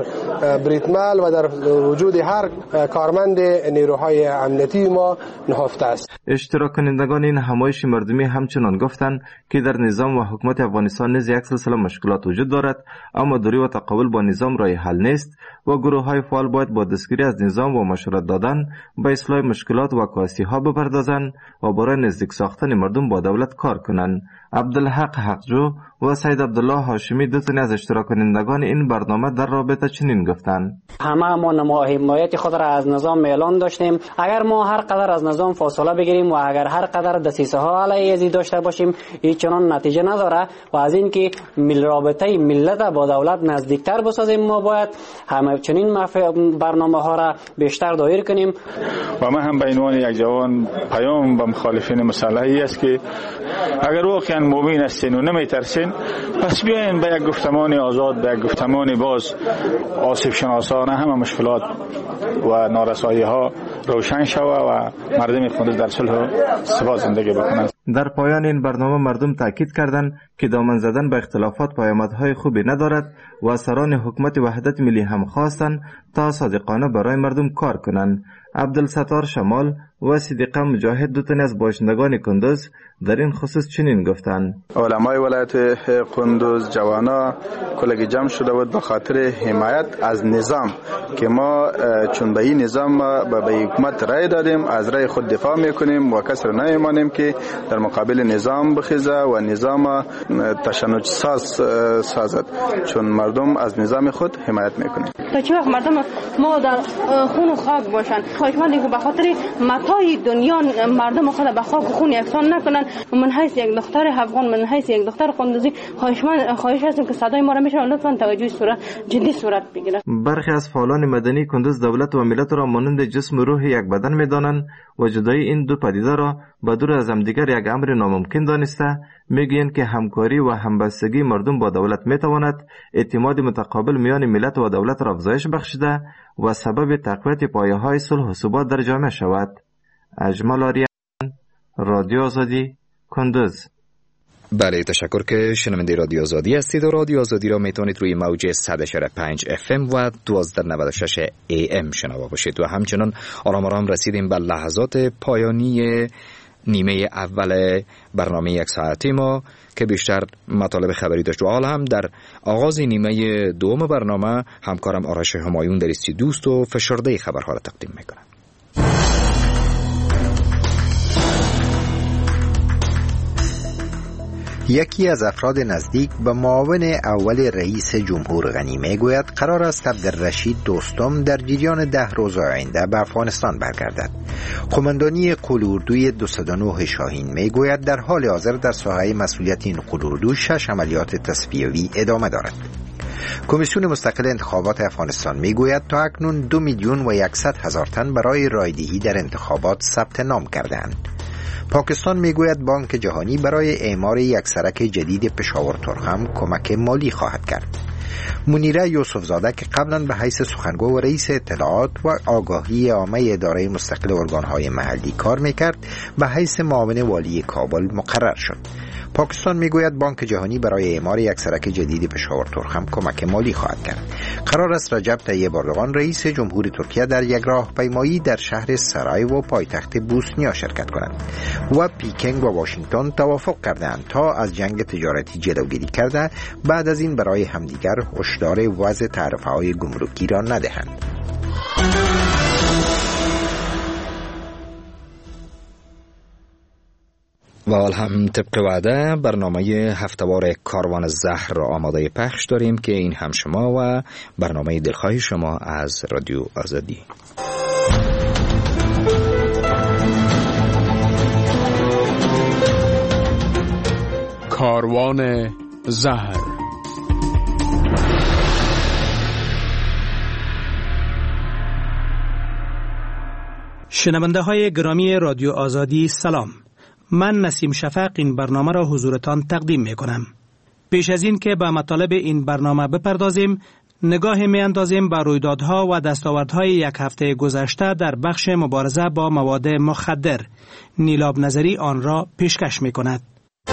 بریتمل و در وجود هر کارمند نیروهای امنیتی ما نهفته است. اشتراک کنندگان این همایش مردمی همچنان گفتند که در نظام و حکومت افغانستان نیز یک سلسله مشکلات وجود دارد، اما دوری و تقابل با نظام راه حل نیست و گروه‌های فعال باید با دستگیری از نظام و مشورت دادن به اصلاح مشکلات و کاسی‌ها بپردازند و برای نزدیک ساختن مردم با دولت کار کنند. عبدالحق حقجو و سید عبدالله هاشمی دو تن از اشتراک کنندگان این برنامه در رابطه چنین گفتند: همه ما حمایت خود را از نظام اعلان داشتیم. اگر ما هر قدر از نظام فاصله بگیریم و اگر هر قدر دسیسه ها علیه ازی داشته باشیم هیچ چنان نتیجه نداره و از این که مل رابطه ملت با دولت نزدیکتر بسازیم ما باید همچنین برنامه ها را بیشتر دایر کنیم. و من هم به عنوان یک جوان پیام به مخالفین مسلحی است که اگر واقعا مؤمن هستین و نمیترسین پس بیاین به یک گفتمان آزاد، به یک گفتمان باز آسیب شناسانه همه مشکلات و نارسایی ها روشن شود و مردم کندوز در صلح و ثبات زندگی بکنند. در پایان این برنامه مردم تاکید کردند که دامن زدن به اختلافات پیامدهای خوبی ندارد و سران حکومت وحدت ملی هم خواستند تا صادقانه برای مردم کار کنند. عبدالستار شمال و صدیقه مجاهد دو تن از باشندگان کندوز در این خصوص چنین گفتند: علمای ولایت کندوز جوانا کلگی جمع شده بود به خاطر حمایت از نظام که ما چون به این نظام به حکومت رای دادیم، از رای خود دفاع میکنیم و کس را نمیمانیم که در مقابل نظام بخیزه و نظام تشنج ساز سازد، چون مردم از نظام خود حمایت میکنیم. تا چه وقت مردم ما در خون و خاک باشن؟ خواهشمندیم که به خاطر متاع دنیا مردم خود به خاک و خون یکسان نکنن. من حیث یک دختر افغان، من حیث یک دختر قندوزی خواهشمند خواهش هستم که صدای ما را میشنوه، لطفا توجه صورت جدی صورت بگیره. برخی از فعالان مدنی کندوز دولت و ملت را مانند جسم و روح یک بدن میدانند و جدایی این دو پدیده را به دور از همدیگر یک امر ناممکن دانسته میگویند که همکاری و همبستگی مردم با دولت میتواند اعتماد متقابل میان ملت و دولت را افزایش بخشیده و سبب تقویت پایه‌های صلح و ثبات در جامعه شود. اجمل آریان، رادیو آزادی، کندوز. بله، تشکر که شنونده رادیو آزادی هستید و رادیو آزادی را میتونید روی موج صد و پنج اف ام و دوازده نود و شش ای ام شنوا باشید و همچنان آرام آرام رسیدیم به لحظات پایانی نیمه اول برنامه یک ساعتی ما که بیشتر مطالب خبری داشت و حال هم در آغاز نیمه دوم برنامه همکارم آرش همایون در استی دوست و فشرده خبرها را تقدیم میکنم. یکی از افراد نزدیک به معاون اول رئیس جمهور غنی میگوید قرار است عبدالرشید دوستم در جریان ده روز آینده به افغانستان برگردد. قماندانی قلاردوی دویست و نه شاهین میگوید در حال حاضر در ساحه مسئولیت این قلاردو شش عملیات تصفیوی ادامه دارد. کمیسیون مستقل انتخابات افغانستان میگوید تا اکنون دو میلیون و یکصد هزار تن برای رایدهی در انتخابات ثبت نام کردند. پاکستان میگوید بانک جهانی برای اعمار یک سرک جدید پشاور ترخم کمک مالی خواهد کرد. منیره یوسف زاده که قبلا به حیث سخنگو و رئیس اطلاعات و آگاهی عامه اداره مستقل ارگانهای محلی کار میکرد به حیث معاون والی کابل مقرر شد. پاکستان میگوید بانک جهانی برای اعمار یک سرک جدید پشاور ترخم کمک مالی خواهد کرد. قرار است رجب طیب اردوغان رئیس جمهور ترکیه در یک راهپیمایی در شهر سرایو پایتخت بوسنیا شرکت کنند و پیکنگ و واشنگتن توافق کردند تا از جنگ تجارتی جلوگیری کرده بعد از این برای همدیگر هشدار وضع تعرفه‌های گمرکی را ندهند. و حال هم طبق وعده برنامه هفته‌وار کاروان زهر را آماده پخش داریم که این هم شما و برنامه دلخواه شما از رادیو آزادی. کاروان زهر. شنونده های گرامی رادیو آزادی سلام. من نسیم شفق این برنامه را حضورتان تقدیم می کنم. پیش از این که به مطالب این برنامه بپردازیم، نگاه می اندازیم به رویدادها و دستاوردهای یک هفته گذشته در بخش مبارزه با مواد مخدر. نیلاب نظری آن را پیشکش می کند.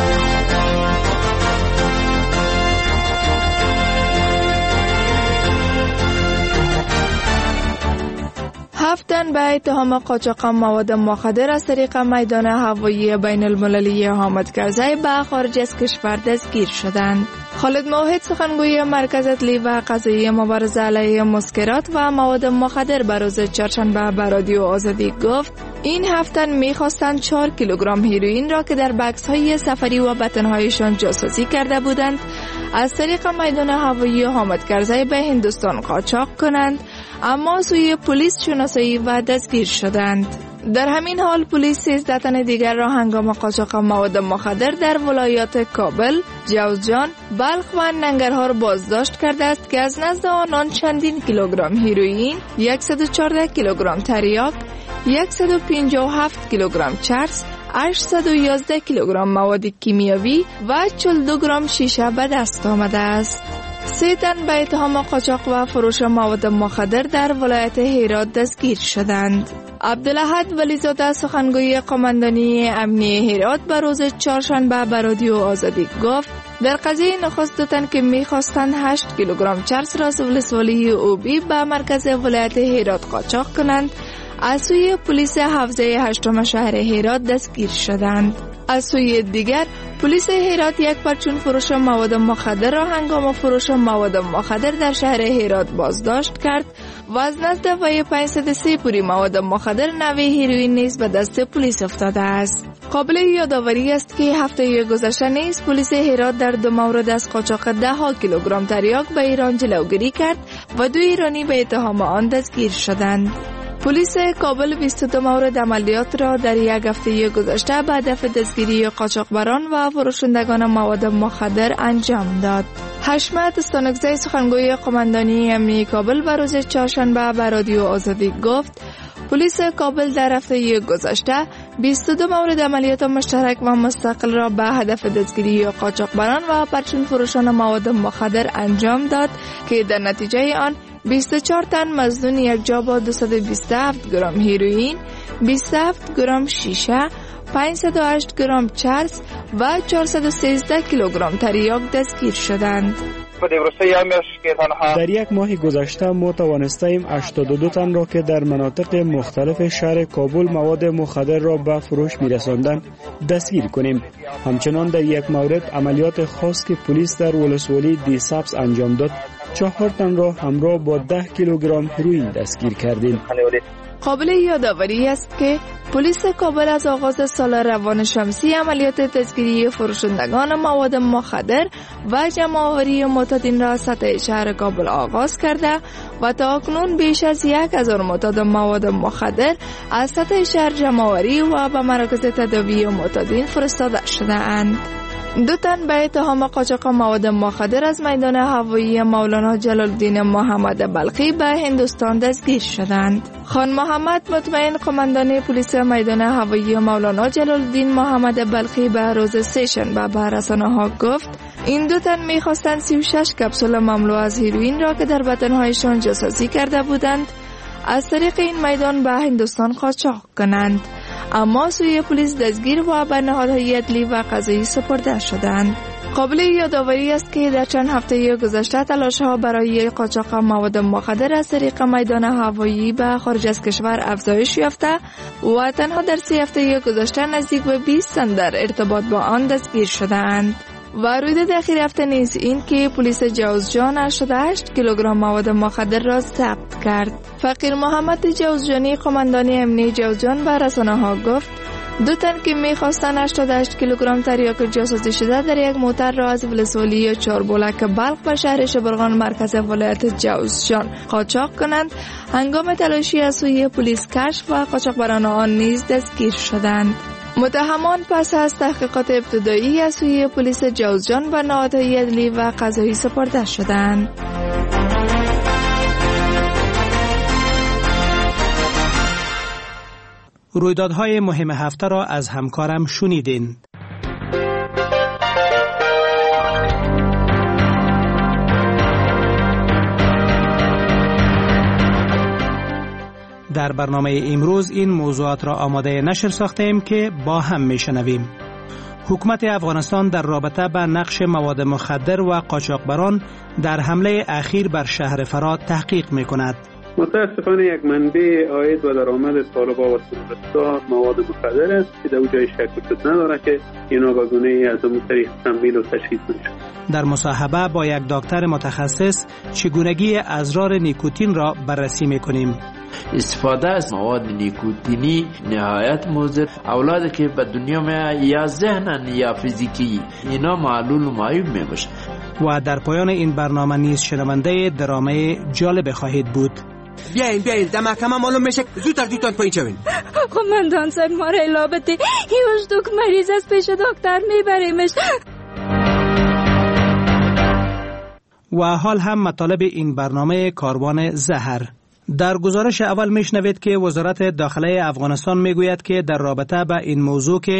هفت تن به اتهام قاچاق مواد مخدر از طریق میدان هوایی بین المللی حامد کرزی به خارج از کشور دستگیر شدند. خالد موحد سخنگوی مرکز اطلاعی و قضایی مبارزه علیه مسکرات و مواد مخدر به روز چهارشنبه به رادیو آزادی گفت این هفت تن می‌خواستند چهار کیلوگرم هیروئین را که در بکس‌های سفری و بطن‌هایشان جاسوسی کرده بودند از طریق میدان هوایی حامد کرزی به هندوستان قاچاق کنند، اما سوی پلیس شناسایی و دستگیر شدند. در همین حال پلیس سیزده تن دیگر را هنگام قاچاق مواد مخدر در ولایات کابل، جوزجان، بلخ و ننگرهار بازداشت کرده است که از نزد آنان چندین کیلوگرم هیروئین، صد و چهارده کیلوگرم تریاک، صد و پنجاه و هفت کیلوگرم چرس، هشتصد و یازده کیلوگرم مواد کیمیایی و چهل و دو گرم شیشه به دست آمده است. سه تن به اتهام قاچاق و فروش مواد مخدر در ولایت هرات دستگیر شدند. عبدالاحد ولیزاده سخنگوی قماندانی امنیه هرات به روز چهارشنبه به رادیو آزادی گفت در قضیه نخست دو تن که می‌خواستند هشت کیلوگرم چرس را ولسوالی اوبی به مرکز ولایت هرات قاچاق کنند از سوی پلیس حوزه هشتم شهر هرات دستگیر شدند. از سوی دیگر پلیس هرات یک پرچون فروش مواد مخدر را هنگام فروش مواد مخدر در شهر هرات بازداشت کرد و از نزد وی پانصد و سه پوری مواد مخدر نوع هیروئین نیز به دست پلیس افتاده است. قابل یادآوری است که هفته گذشته نیز پلیس هرات در دو مورد از قاچاق ده ها کیلوگرم تریاک به ایران جلوگیری کرد و دو ایرانی به اتهام آن دستگیر شدند. پلیس کابل بیست و دو مورد عملیات را در یک هفته گذشته به هدف دستگیری قاچاقبران و فروشندگان مواد مخدر انجام داد. حشمت استانکزی سخنگوی قماندانی امنیتی کابل به روز چهارشنبه به رادیو آزادی گفت پلیس کابل در هفته گذشته بیست و دو مورد عملیات مشترک و مستقل را به هدف دستگیری قاچاقبران و پرچون فروشان مواد مخدر انجام داد که در نتیجه آن بیست و چهار تن مزنون یک جا با دویست و بیست و هفت گرم هیروئین، بیست و هفت گرم شیشه، پانصد و هشت گرم چرس و چهارصد و سیزده کیلوگرم تریاک دستگیر شدند. در یک ماه گذشته ما توانستیم هشتاد و دو تن را که در مناطق مختلف شهر کابل مواد مخدر را به فروش می‌رساندند دستگیر کنیم. همچنان در یک مورد عملیات خاص که پلیس در ولسوالی دی سبز انجام داد چهار تن را همراه با ده کیلوگرم هیروئین دستگیر کردیم. قابل یادآوری است که پلیس کابل از آغاز سال روان شمسی عملیات دستگیری فروشندگان مواد مخدر و جمع‌آوری معتادین را سطح شهر کابل آغاز کرده و تا اکنون بیش از یک هزار معتاد مواد مخدر از سطح شهر جمع‌آوری و به مراکز تداوی معتادین فرستاده شده اند. دو تن به اتهام قاچاق مواد مخدر از میدان هوایی مولانا جلال الدین محمد بلخی به هندوستان دستگیر شدند. خان محمد مطمئن قماندان پلیس میدان هوایی مولانا جلال الدین محمد بلخی به روز سه‌شنبه به رسانه‌ها گفت این دو تن می‌خواستند سی و شش کپسول مملو از هیروئین را که در بدن‌هایشان جاسازی کرده بودند از طریق این میدان به هندوستان قاچاق کنند، اما سوی پلیس دستگیر و به نهادهای عدلی و قضایی سپرده شدند. قابل یادآوری است که در چند هفته گذشته تلاش‌ها برای قاچاق مواد مخدر از طریق میدان هوایی به خارج از کشور افزایش یافته و تنها در سه هفته گذشته نزدیک به بیست تن در ارتباط با آن دستگیر شده‌اند. و رویداد اخیر هفته نیز این که پلیس جوزجان هشتاد و هشت کیلوگرم مواد مخدر را ضبط کرد. فقیر محمد جوزجانی قماندان امنیتی جوزجان به رسانه‌ها گفت دو تن که می‌خواستند هشتاد و هشت کیلوگرم تریاک جاسازی شده در یک موتر را از ولسوالی چهاربلک بلخ به شهر شبرغان مرکز ولایت جوزجان قاچاق کنند، هنگام تلاشی از سوی پلیس کشف و قاچاقبران آن نیز دستگیر شدند. متهمان پس از تحقیقات ابتدایی از سوی پلیس جوزجان و نهادهای عدلی و قضایی سپرده شدند. رویدادهای مهم هفته را از همکارم شنیدین. در برنامه امروز این موضوعات را آماده نشر ساختیم که با هم میشنویم. حکومت افغانستان در رابطه با نقش مواد مخدر و قاچاقبران در حمله اخیر بر شهر فرات تحقیق میکند. متاسفانه یک منبع عاید و درآمد طالبان و تروریستان مواد مخدر است که در جای شک وجود نداره که اینا به گونه از اون طریق تمویل و تشخیص میشه. در مصاحبه با یک دکتر متخصص چگونگی اضرار نیکوتین را بررسی میکنیم. استفاده از مواد نیکوتینی نهایت مضر، اولادی که به دنیا می یا ذهنن یا فیزیکی اینا معلول و معیوب می باشه. و در پایان این برنامه نیز شنونده درامه جالب خواهید بود. بیاین بیاین در محکمه معلوم میشه، زودتر دوتان پایین شوین. قماندان صاحب ما را الابته هیوش دوک مریض از پیش دکتر میبریمش. و حال هم مطالب این برنامه کاروان زهر. در گزارش اول میشنوید که وزارت داخله افغانستان میگوید که در رابطه با این موضوع که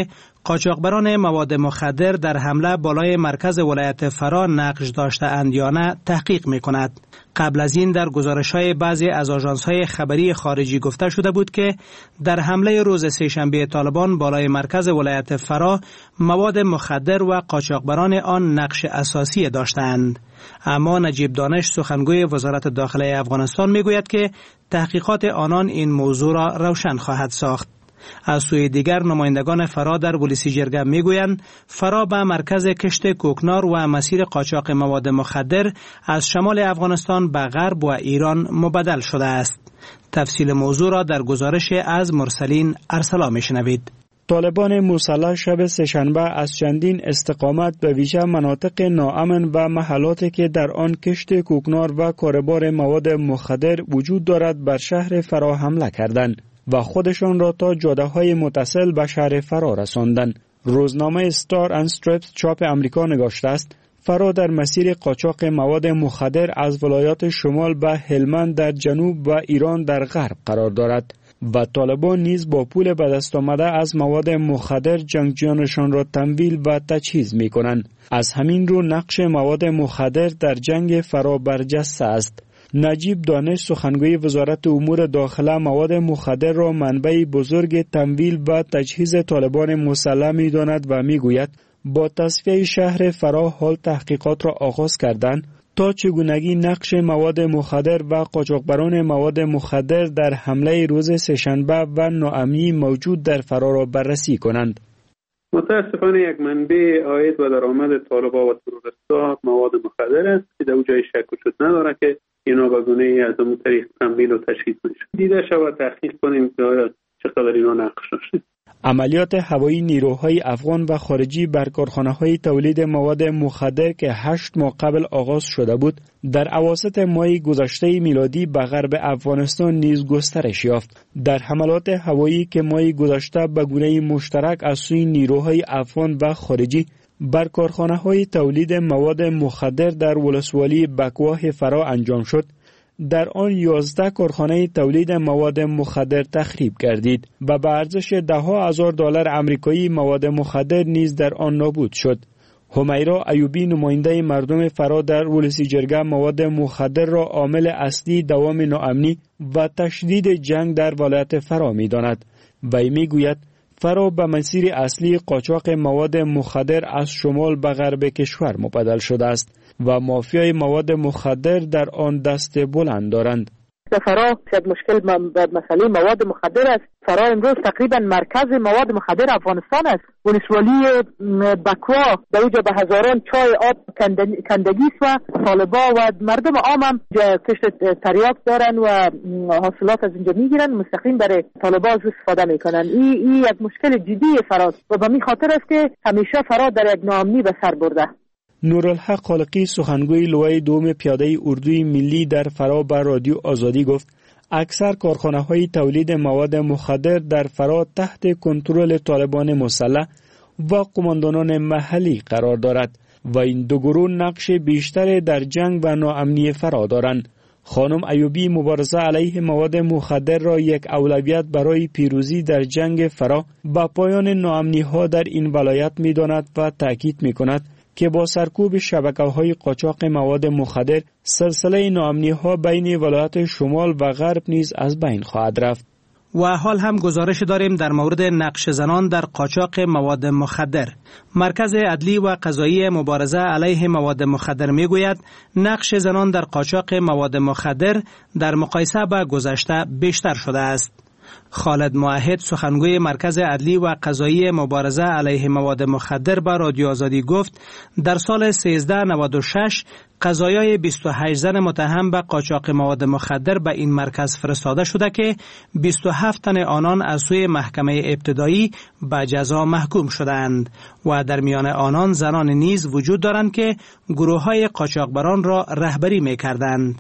قاچاقبران مواد مخدر در حمله بالای مرکز ولایت فرا نقش داشته‌اند یا نه تحقیق می‌کند. قبل از این در گزارش‌های بعضی از آژانس‌های خبری خارجی گفته شده بود که در حمله روز سه‌شنبه طالبان بالای مرکز ولایت فرا مواد مخدر و قاچاقبران آن نقش اساسی داشتند. اما نجیب دانش سخنگوی وزارت داخله افغانستان می‌گوید که تحقیقات آنان این موضوع را روشن خواهد ساخت. از سوی دیگر نمایندگان فرا در ولسی جرگه میگویند فرا به مرکز کشت کوکنار و مسیر قاچاق مواد مخدر از شمال افغانستان به غرب و ایران مبدل شده است. تفصیل موضوع را در گزارش از مرسلین ارسلا میشنوید. طالبان مسلح شب سه‌شنبه از چندین استقامت به ویژه مناطق ناامن و محلاتی که در آن کشت کوکنار و کاربار مواد مخدر وجود دارد بر شهر فرا حمله کردند و خودشان را تا جاده‌های متصل به شهر فرا رساندند. روزنامه استار اند استریپس چاپ امریکا نگاشته است فرا در مسیر قاچاق مواد مخدر از ولایات شمال به هلمند در جنوب و ایران در غرب قرار دارد و طالبان نیز با پول به دست آمده از مواد مخدر جنگجویانشان را تمویل و تجهیز می‌کنند. از همین رو نقش مواد مخدر در جنگ فرا برجسته است. نجیب دانش سخنگوی وزارت امور داخله مواد مخدر را منبع بزرگ تمویل و تجهیز طالبان مسلح می‌داند و می‌گوید با تصفیه شهر فرا حال تحقیقات را آغاز کردند تا چگونگی نقش مواد مخدر و قاچاقبران مواد مخدر در حمله روز سه‌شنبه و ناامنی موجود در فرا را بررسی کنند. متاسفانه یک منبع عاید و درآمد طالبان و تروریست‌ها مواد مخدر است که در جای شک و شک نداره که اینا به گونه‌ای از اون طریق تمویل و تشخیص میشه. دیده شود تحقیق کنیم که چقدر اینا نقش داشته. عملیات هوایی نیروهای افغان و خارجی بر کارخانه‌های تولید مواد مخدر که هشت ماه قبل آغاز شده بود در اواسط ماه گذشته میلادی به غرب افغانستان نیز گسترش یافت. در حملات هوایی که ماه گذشته به گونه مشترک از سوی نیروهای افغان و خارجی بر کارخانه‌های تولید مواد مخدر در ولسوالی بکواه فرا انجام شد، در آن یازده کارخانه تولید مواد مخدر تخریب گردید و به ارزش ده ها هزار دلار آمریکایی مواد مخدر نیز در آن نابود شد. همیرا ایوبی نماینده مردم فرا در ولسی جرگه مواد مخدر را عامل اصلی دوام ناامنی و تشدید جنگ در ولایت فرا می‌داند. وی می‌گوید فرا به مسیر اصلی قاچاق مواد مخدر از شمال به غرب کشور مبدل شده است و مافیای مواد مخدر در آن دست بلند دارند. فرا شاید مشکل مسئله مواد مخدر است. فرا امروز تقریبا مرکز مواد مخدر افغانستان است. ولسوالی بکوا در اونجا به هزاران چای آب کندگی و طالبا و مردم عام هم کشت تریاک دارن و حاصلات از اینجا میگیرن، مستقیم برای طالبا از استفاده میکنن. این ای یک مشکل جدی فراست و به می خاطر است که همیشه فرا در یک ناامنی به سر برده. نورالحق خالقی سخنگوی لوای دوم پیاده اردوی ملی در فرا به رادیو آزادی گفت اکثر کارخانه‌های تولید مواد مخدر در فرا تحت کنترل طالبان مسلح و قماندانان محلی قرار دارد و این دو گروه نقش بیشتر در جنگ و ناامنی فرا دارند. خانم ایوبی مبارزه علیه مواد مخدر را یک اولویت برای پیروزی در جنگ فرا و پایان ناامنی‌ها در این ولایت می‌داند و تاکید می‌کند که با سرکوب شبکه‌های قاچاق مواد مخدر سلسله ناامنی‌ها بین ولایات شمال و غرب نیز از بین خواهد رفت. و حال هم گزارش داریم در مورد نقش زنان در قاچاق مواد مخدر. مرکز عدلی و قضایی مبارزه علیه مواد مخدر میگوید نقش زنان در قاچاق مواد مخدر در مقایسه با گذشته بیشتر شده است. خالد موحد سخنگوی مرکز عدلی و قضایی مبارزه علیه مواد مخدر به رادیو آزادی گفت در سال سیزده نود و شش قضایای بیست و هشت زن متهم به قاچاق مواد مخدر به این مرکز فرستاده شده که بیست و هفت تن آنان از سوی محکمه ابتدایی به جزا محکوم شدند و در میان آنان زنان نیز وجود دارند که گروه‌های قاچاقبران را رهبری می‌کردند.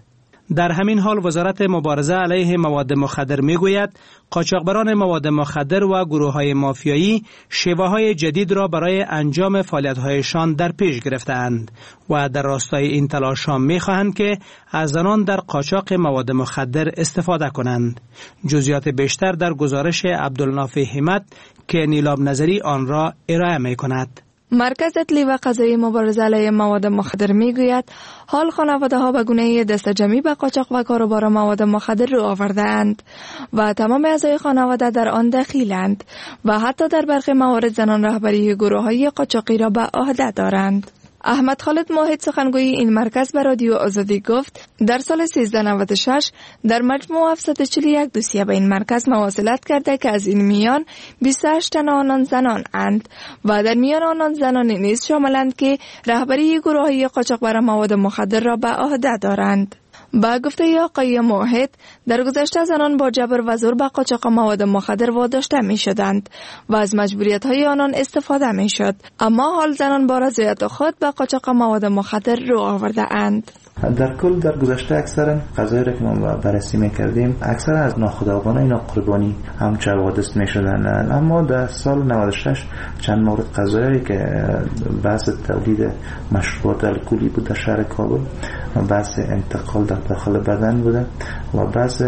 در همین حال وزارت مبارزه علیه مواد مخدر میگوید قاچاقبران مواد مخدر و گروه‌های مافیایی شیوه‌های جدید را برای انجام فعالیت‌هایشان در پیش گرفته‌اند و در راستای این تلاش‌ها می‌خواهند که از زنان در قاچاق مواد مخدر استفاده کنند. جزئیات بیشتر در گزارش عبدالنافع همت که نیلاب نظری آن را ارائه می‌کند. مرکز اطلاعی و قضایی مبارزه علیه مواد مخدر میگوید حال خانواده ها به گونه دست جمعی به قاچاق و کاروبار مواد مخدر رو آورده‌اند و تمام اعضای خانواده در آن دخیلند و حتی در برخی موارد زنان رهبری گروه های قاچاقی را به عهده دارند. احمد خالد موحد سخنگوی این مرکز به رادیو آزادی گفت در سال سیزده نود و شش در مجموع هفتصد و چهل و یک دوسیه به این مرکز مواصلت کرده که از این میان بیست و هشت تن آنان زنان اند و در میان آنان زنانی نیز شاملند که رهبری گروه‌های قاچاقبر مواد مخدر را به عهده دارند. با گفته آقای موحد در گذشته زنان با جبر و زور به قاچاق مواد مخدر واداشته می شدند و از مجبوریت های آنان استفاده می شد، اما حال زنان با رضایت خود به قاچاق مواد مخدر رو آورده اند. در کل در گذشته اکثرا قضایی را که ما بررسی میکردیم اکثرا از ناخودآگاهانه اینا قربانی همچه حوادث میشدن، اما در سال نود و شش چند مورد قضایی که بحث تولید مشروبات الکلی بود در شهر کابل، بحث انتقال در داخل بدن بوده و بحث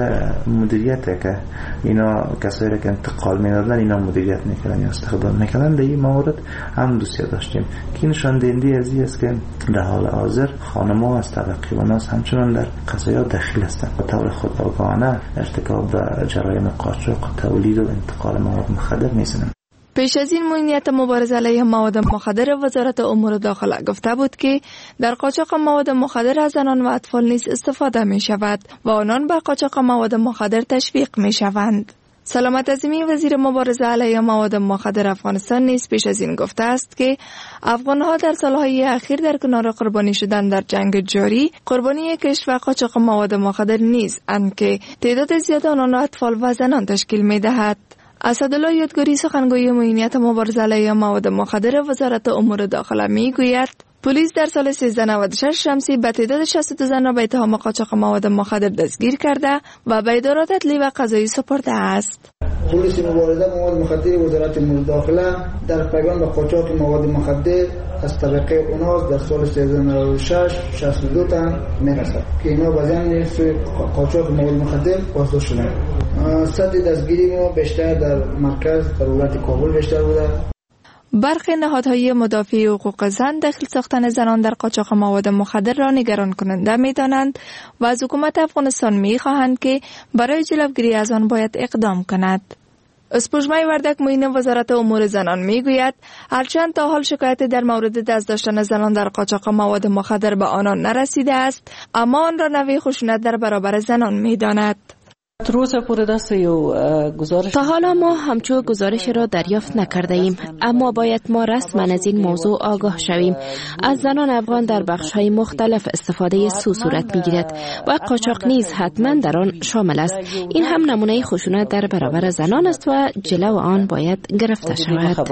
مدیریت که اینا کسایی را که انتقال میدادن اینا مدیریت میکردن یا استخدام میکردن، در این مورد هم دوسیه داشتیم که نشان دهنده از این است که در حال حاضر خانم‌ها از طبقه و ناس همچنان در قضایا دخیل هستند و طور خودآگاهانه ارتکاب به جرایم قاچاق، تولید و انتقال مواد مخدر می‌کنند. پیش از این مدیریت مبارزه علیه مواد مخدر وزارت امور داخله گفته بود که در قاچاق مواد مخدر از زنان و اطفال نیز استفاده می شود و آنان به قاچاق مواد مخدر تشویق می شوند. سلامت عظیمی وزیر مبارزه علیه مواد مخدر افغانستان نیز پیش از این گفته است که افغانها در سالهای اخیر در کنار قربانی شدن در جنگ جاری قربانی کشت و قاچاق مواد مخدر نیز اند که تعداد زیاد آنان اطفال و زنان تشکیل می دهد. اسدالله یادگاری سخنگوی مدیریت مبارزه علیه مواد مخدر وزارت امور داخله می گوید پلیس در سال سیزده نود و شش شمسی به تعداد شصت و دو زن را به اتهام قاچاق مواد مخدر دستگیر کرده و به ادارات اطلاعی و قضایی سپرده است. پلیس مبارزه مواد مخدر وزارت امور داخله در پیوند به قاچاق مواد مخدر از طبقه اوناس در سال سیزده نود و شش شصت و دو تن میرسد که اینا بعضی سوی قاچاق مواد مخدر بازداشت شدند. سطح دستگیری ما بیشتر در مرکز در ولایت کابل بیشتر بوده. برخی نهادهای مدافع حقوق زن دخیل ساختن زنان در قاچاق مواد مخدر را نگران کننده می دانند و از حکومت افغانستان می خواهند که برای جلوگیری از آن باید اقدام کند. اسپوژمای وردک معین وزارت امور زنان می گوید هرچند تا حال شکایت در مورد دست داشتن زنان در قاچاق مواد مخدر به آنان نرسیده است، اما آن را نوع خشونت در برابر زنان می داند. تا حالا ما همچون گزارش را دریافت نکرده ایم، اما باید ما رسما از این موضوع آگاه شویم. از زنان افغان در بخش‌های مختلف استفاده سو صورت می‌گیرد و قاچاق نیز حتما در آن شامل است. این هم نمونه خشونت در برابر زنان است و جلو آن باید گرفته شود.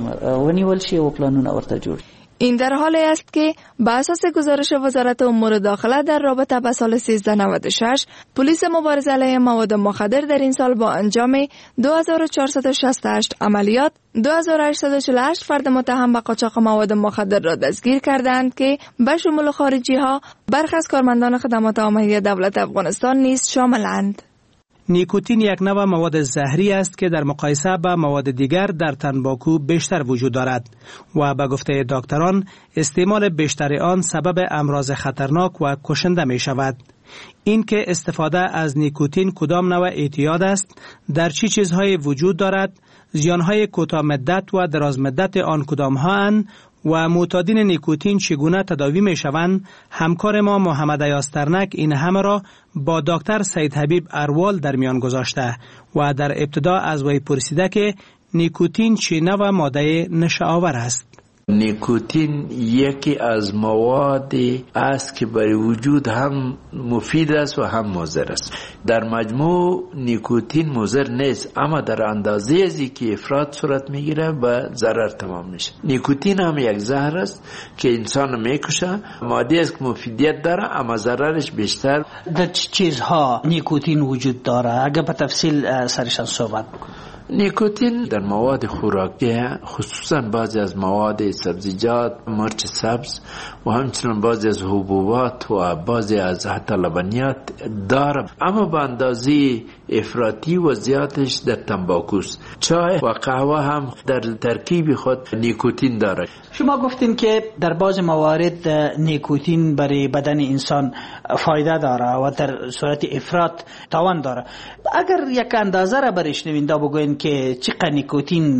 این در حالی است که به اساس گزارش وزارت امور داخله در رابطه با سال سیزده نود و شش پلیس مبارزه علیه مواد مخدر در این سال با انجام دو هزار و چهارصد و شصت و هشت عملیات دو هزار و هشتصد و چهل و هشت فرد متهم به قاچاق مواد مخدر را دستگیر کردند که به شمول خارجی ها برخی از کارمندان خدمات عامه دولت افغانستان نیز شاملند. نیکوتین یک نوع مواد زهری است که در مقایسه با مواد دیگر در تنباکو بیشتر وجود دارد و به گفته دکتران استعمال بیشتر آن سبب امراض خطرناک و کشنده می شود. این که استفاده از نیکوتین کدام نوع اعتیاد است، در چه چیزهای وجود دارد، زیانهای کوتاه مدت و دراز مدت آن کدام ها اند و معتادین نیکوتین چگونه تداوی می شوند، همکار ما محمد یاسترنک این همه را با دکتر سید حبیب اروال در میان گذاشته و در ابتدا از وی پرسیده که نیکوتین چه نوع ماده نشه‌آور است. نیکوتین یکی از موادی است که برای وجود هم مفید است و هم مضر است. در مجموع نیکوتین مضر نیست، اما در اندازه ازی که افراط صورت میگیره به ضرر تمام میشه. نیکوتین هم یک زهر است که انسان میکشه، ماده است که مفیدیت داره اما ضررش بیشتر. در چه چیزها نیکوتین وجود داره؟ اگه به تفصیل سرشان صحبت بکنیم. نیکوتین در مواد خوراکی، خصوصا بعضی از مواد سبزیجات، مرچ سبز و همچنین بعضی از حبوبات و بعضی از حتی لبنیات داره، اما به اندازه افراطی و زیادش در تنباکوست. چای و قهوه هم در ترکیب خود نیکوتین داره. شما گفتین که در بعض موارد نیکوتین برای بدن انسان فایده داره و در صورت افراط تاوان داره. اگر یک اندازه را برای شنونده بگوین که چقدر نیکوتین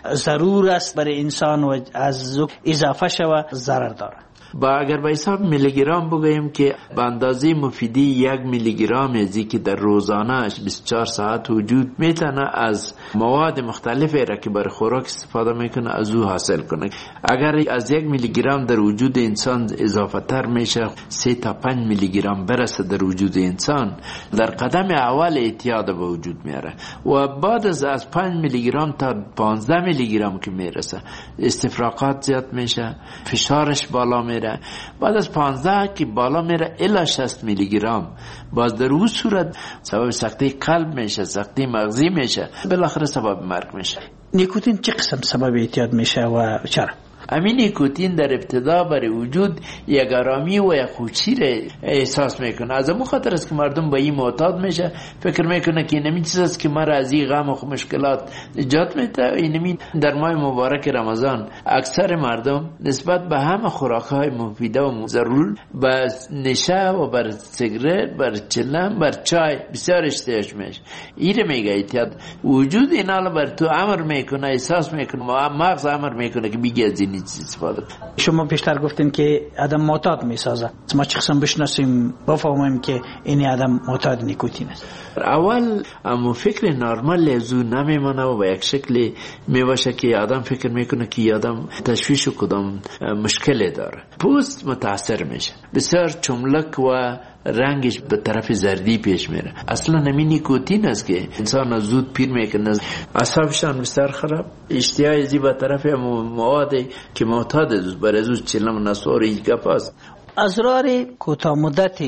ضرور است برای انسان و از اضافه شوه ضرر داره؟ با اگر به حساب میلی گرم بگوییم که به اندازه مفیدی یک میلی گرم ازی که در روزانه بیست و چهار ساعت وجود میتونه از مواد مختلفی را که برای خوراک استفاده میکنه از او حاصل کنه. اگر از یک میلی گرم در وجود انسان اضافه تر میشه، سه تا پنج میلی گرم برسه در وجود انسان، در قدم اول اعتیاد به وجود میاره و بعد از از پنج میلی گرم تا پانزده میلی گرم که میرسه استفراغات زیاد میشه، فشارش بالا میره. بعد از پانزده که بالا میره الی شصت میلی گرم، باز در اون صورت سبب سکته قلب میشه، سکته مغزی میشه، بالاخره سبب مرگ میشه. نیکوتین چه قسم سبب اعتیاد میشه و چرا؟ همین نیکوتین در ابتدا برای وجود یک آرامی و یک خوشی را احساس میکنه. از اون خاطر است که مردم با این معتاد میشه، فکر میکنه که اینمی چیز است که مرا از این غم و مشکلات نجات میده. اینمی در ماه مبارک رمضان اکثر مردم نسبت به همه خوراک‌های مفیده و ضرور بر نشه و بر سیگرت، بر چلم، بر چای بسیار اشتیاج میشه. این میگه اعتیاد. وجود اینا بر تو امر میکنه، احساس میکنه، مغز امر میکنه که بگی از این استفاده. شما پیشتر گفتین که آدم معتاد میسازه. ما چه قسم بشناسیم بفهمیم که این آدم معتاد نیکوتین است؟ اول اما فکر نرمال از او نمیمونه و به یک شکلی میباشه که آدم فکر میکنه که آدم تشویش و کدام مشکلی داره. پوست متاثر میشه، بسیار چملک و رنگش به طرف زردی پیش میره. اصلا نمی نیکوتین است که انسان زود پیر میکنه، اعصابشان بسیار خراب، اشتیاقی زی به طرف موادی که معتاد است بر ازو چلم نسوار هیچ گپ است. اضرار کوتاه مدت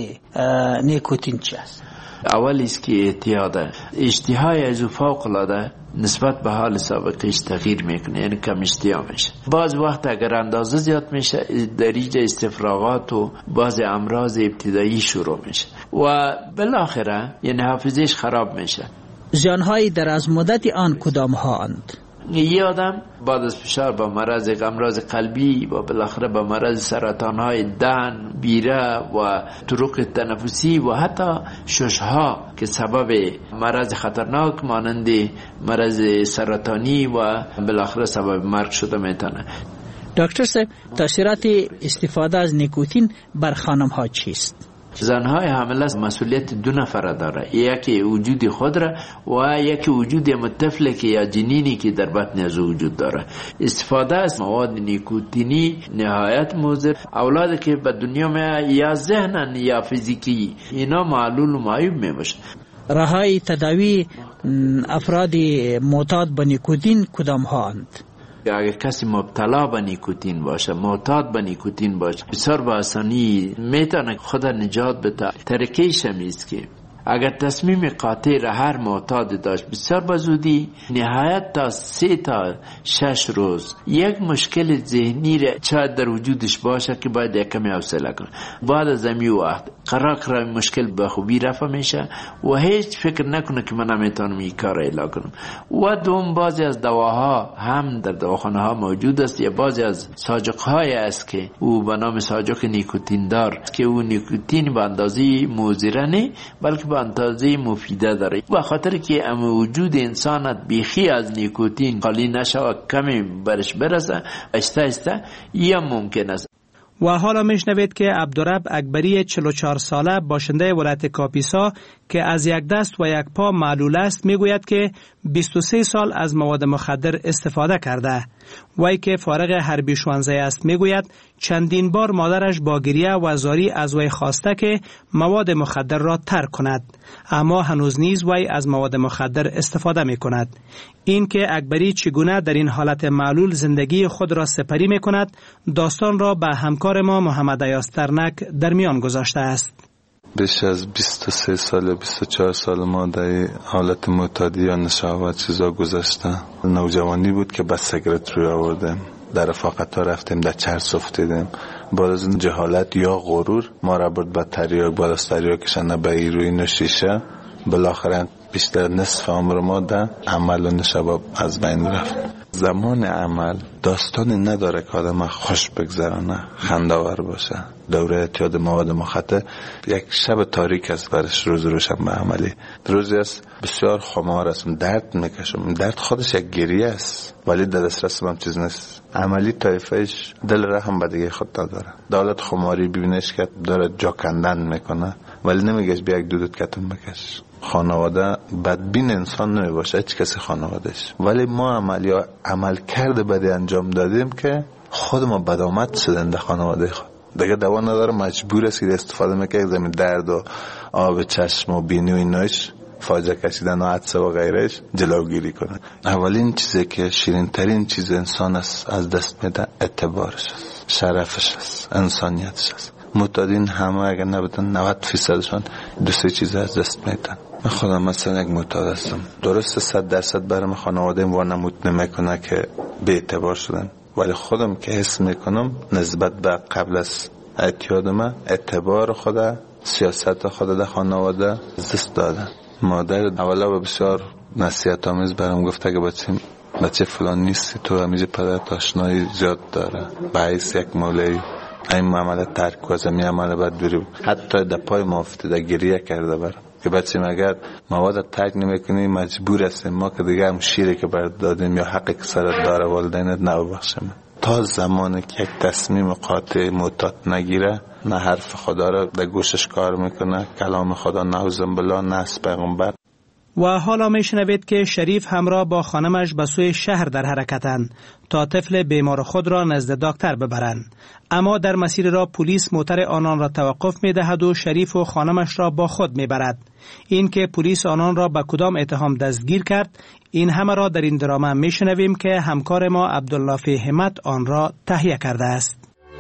نیکوتین چی است؟ اول است که اعتیاده، اشتهای از فوق العاده نسبت به حال سابقش تغییر میکنه، یعنی کم اشتها میشه. بعض وقت اگر اندازه زیاد میشه دریجه استفراغات و بعض امراض ابتدایی شروع میشه و بالاخره یعنی حافظش خراب میشه. زیانهای در از مدت آن کدام ها اند؟ یه آدم بعد از فشار با مرض امراض قلبی و بالاخره با مرض سرطان های دهن، بیره و طرق تنفسی و حتی ششها که سبب مرض خطرناک مانند مرض سرطانی و بالاخره سبب مرگ شده میتونه. دکتر صاحب، تاثیرات استفاده از نیکوتین بر خانم ها چیست؟ زنهای حامله مسئولیت دو نفر داره، یکی وجود خود را و یکی وجود طفلی یا جنینی که در بطن از وجود داره. استفاده از مواد نیکوتینی نهایت مضر. اولادی که به دنیا میاد یا ذهنن یا فیزیکی اینا معلول و معیوب میباشه. راههای تداوی افراد معتاد به نیکوتین کدام ها اند؟ اگر کسی مبتلا به نیکوتین باشه، معتاد به نیکوتین باشه، بسیار با آسانی میتونه خود نجات بده. طریقش هم است که اگر تصمیم قاطع را هر معتاد داشت بسیار بزودی، نهایت تا سه تا شش روز یک مشکل ذهنی را شاید در وجودش باشه که باید یک کمی حوصله کنه. بعد از این وقت قرار قرار مشکل به خوبی رفع میشه و هیچ فکر نکنه که من نمیتونم این کار را اجرا کنم. و دوم بعضی از دواها هم در دواخانه ها موجود است، یا بعضی از ساجق های است که او به نام ساجق نیکوتین دار که او نیکوتین به اندازه مضر نه بلکه به اندازه مفیده داره. به خاطر که ام وجود انسان بیخی از نیکوتین خالی نشه و کمی برش برسه، آهسته آهسته یا ممکن است. و حالا میشنوید که عبدالرب اکبری چهل و چهار ساله باشنده ولایت کاپیسا که از یک دست و یک پا معلول است میگوید که بیست و سه سال از مواد مخدر استفاده کرده. وی که فارغ حربی شوانزه است میگوید چندین بار مادرش با گریه و زاری از وی خواسته که مواد مخدر را ترک کند، اما هنوز نیز وی از مواد مخدر استفاده می کند. این که اکبری چگونه در این حالت معلول زندگی خود را سپری می کند داستان را به همکار ما محمد ایاز ترنک در میان گذاشته است. بیش از بیست و سه سال بیست و چهار سال ما در حالت معتادی یا نشاوت چیزا گذاشته. نوجوانی بود که بس سیگرت روی آوردیم، در رفاقت ها رفتیم، در چرس افتیدیم. بعد از این جهالت یا غرور ما را برد به تریاک، بعد از تریاکشان به هیروئین و شیشه. بالاخره بیشتر نصف عمر ما در عمل و نشاباب از بین رفت. زمان عمل داستانی نداره که آدم خوش بگذرانه، خنده‌آور باشه. دوره اعتیاد مواد مخدر یک شب تاریک است برش، روز روشن به عملی. روزی است بسیار خمار است، درد میکشم. درد خودش یک گریه است ولی در دسترس من چیز نیست. عملی طایفش دل رحم به دیگه خود نداره. دولت خماری ببینش که داره جا کندن میکنه ولی نمیگهش بیا یک دودت کتون بکش. خانواده بدبین انسان نمیباشه، هیچ کسی خانوادهش. ولی ما عملی عمل کرده بدی انجام دادیم که خود ما بدآمد شدن در خانواده خود. دیگه دوا نداره، مجبور است که استفاده میکنه زمین درد و آب چشم و بینی و ایناش، فاجعه کشیدن و عطسه و غیرش جلوگیری کنه. اولین چیزی که شیرین ترین چیز انسان است از دست میده اعتبارش است، شرفش است، انسانیتش است. معتادین همه اگر نبودن نود فیصدشون دو سه چیز از دست میدن. من خودم مثلا یک معتاد هستم. درسته صد درصد برام خانواده وانمود نمیکنه که به اعتبار شدن، ولی خودم که حس میکنم نسبت به قبل از اعتیاد من اعتبار خدا، سیاست خدا در خانواده دست دادن. مادر اولا بسیار نصیحت آمیز برام گفته که بچه بچه فلان نیستی، تو همیشه پدرت آشنایی زیاد داره، باعث یک مولوی این معامله ترک و زمین عمل بد بری. حتی در پای ما افتاده گریه کرده برام که بچه مگر مواد ترک نمیکنی مجبور هستیم ما که دیگه هم شیره که برد دادیم یا حقی که سرت داره والدینت نبخشیم. تا زمانی که یک تصمیم قاطع معتاد نگیره نه حرف خدا را در گوشش کار میکنه، کلام خدا نعوذ بالله نه از پیغمبر. و حالا میشنوید که شریف همراه با خانمش به سوی شهر در حرکتند تا طفل بیمار خود را نزد دکتر ببرند، اما در مسیر را پلیس موتر آنان را توقف میدهد و شریف و خانمش را با خود میبرد. این که پلیس آنان را به کدام اتهام دستگیر کرد، این همه را در این درامه میشنویم که همکار ما عبدالله همت آن را تهیه کرده است.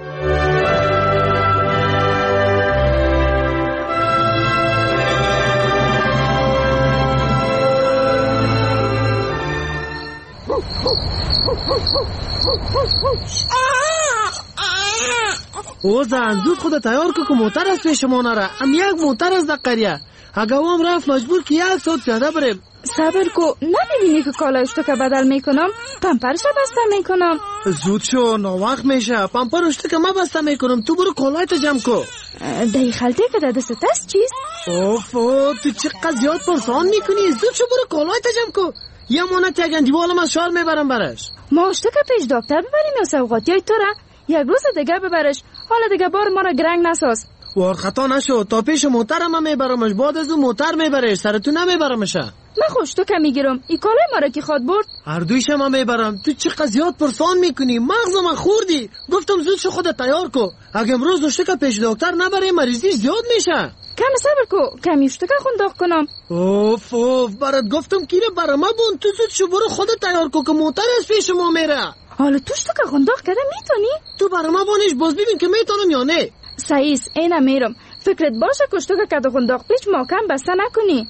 او زن زود خود تیار که که موتر از پیش ما نره. هم یک موتر از در قریه اگه هم رفت مجبور که یک ساعت پیاده بریم. صبر کو، نمیبینی که کالایشتو که بدل میکنم پمپرشو بسته میکنم. زود شو، ناوقت میشه. پمپرشتو که ما بسته میکنم، تو برو کالایت جمع کو. دایی خلطه که در دستت است چیست؟ اوف اوف، تو چقدر زیاد پرسان میکنی. زود شو برو کالایت جمع کو. یه مونت یک انجیوالم از شال میبرم برش. ما اشتو که پیش دکتر ببریم یا سوقاتی های تو را یک روز دیگه ببرش. حالا دیگه بار ما را گرنگ نساز. وار خطا نشو، تا پیش موترم هم میبرمش، بعد از اون موتر میبرش، سر تو نمیبرمش. من خوش تو که میگیرم ای کالای ما را کی خواد برد؟ هر دویش هم میبرم. تو چقدر زیاد پرسان میکنی، مغز من خوردی. گفتم زود شو خودت تیار کو، اگه امروز اشتو که پیش دکتر نبره مریضی زیاد میشه. کم صبر کو، کمی اشتو که خونداخ کنم. اوف اوف، برات گفتم کیره برا ما بون. تو زود شو برو خودت تیار کو که موتر از پیش ما میره. حالا توش تو که خونداخ کرده میتونی؟ تو برا ما بونش باز ببین که میتونم یا نه. سعیس اینا میرم، فکرت باشه کشتو که کده خونداخ پیش محکم بسته نکنی.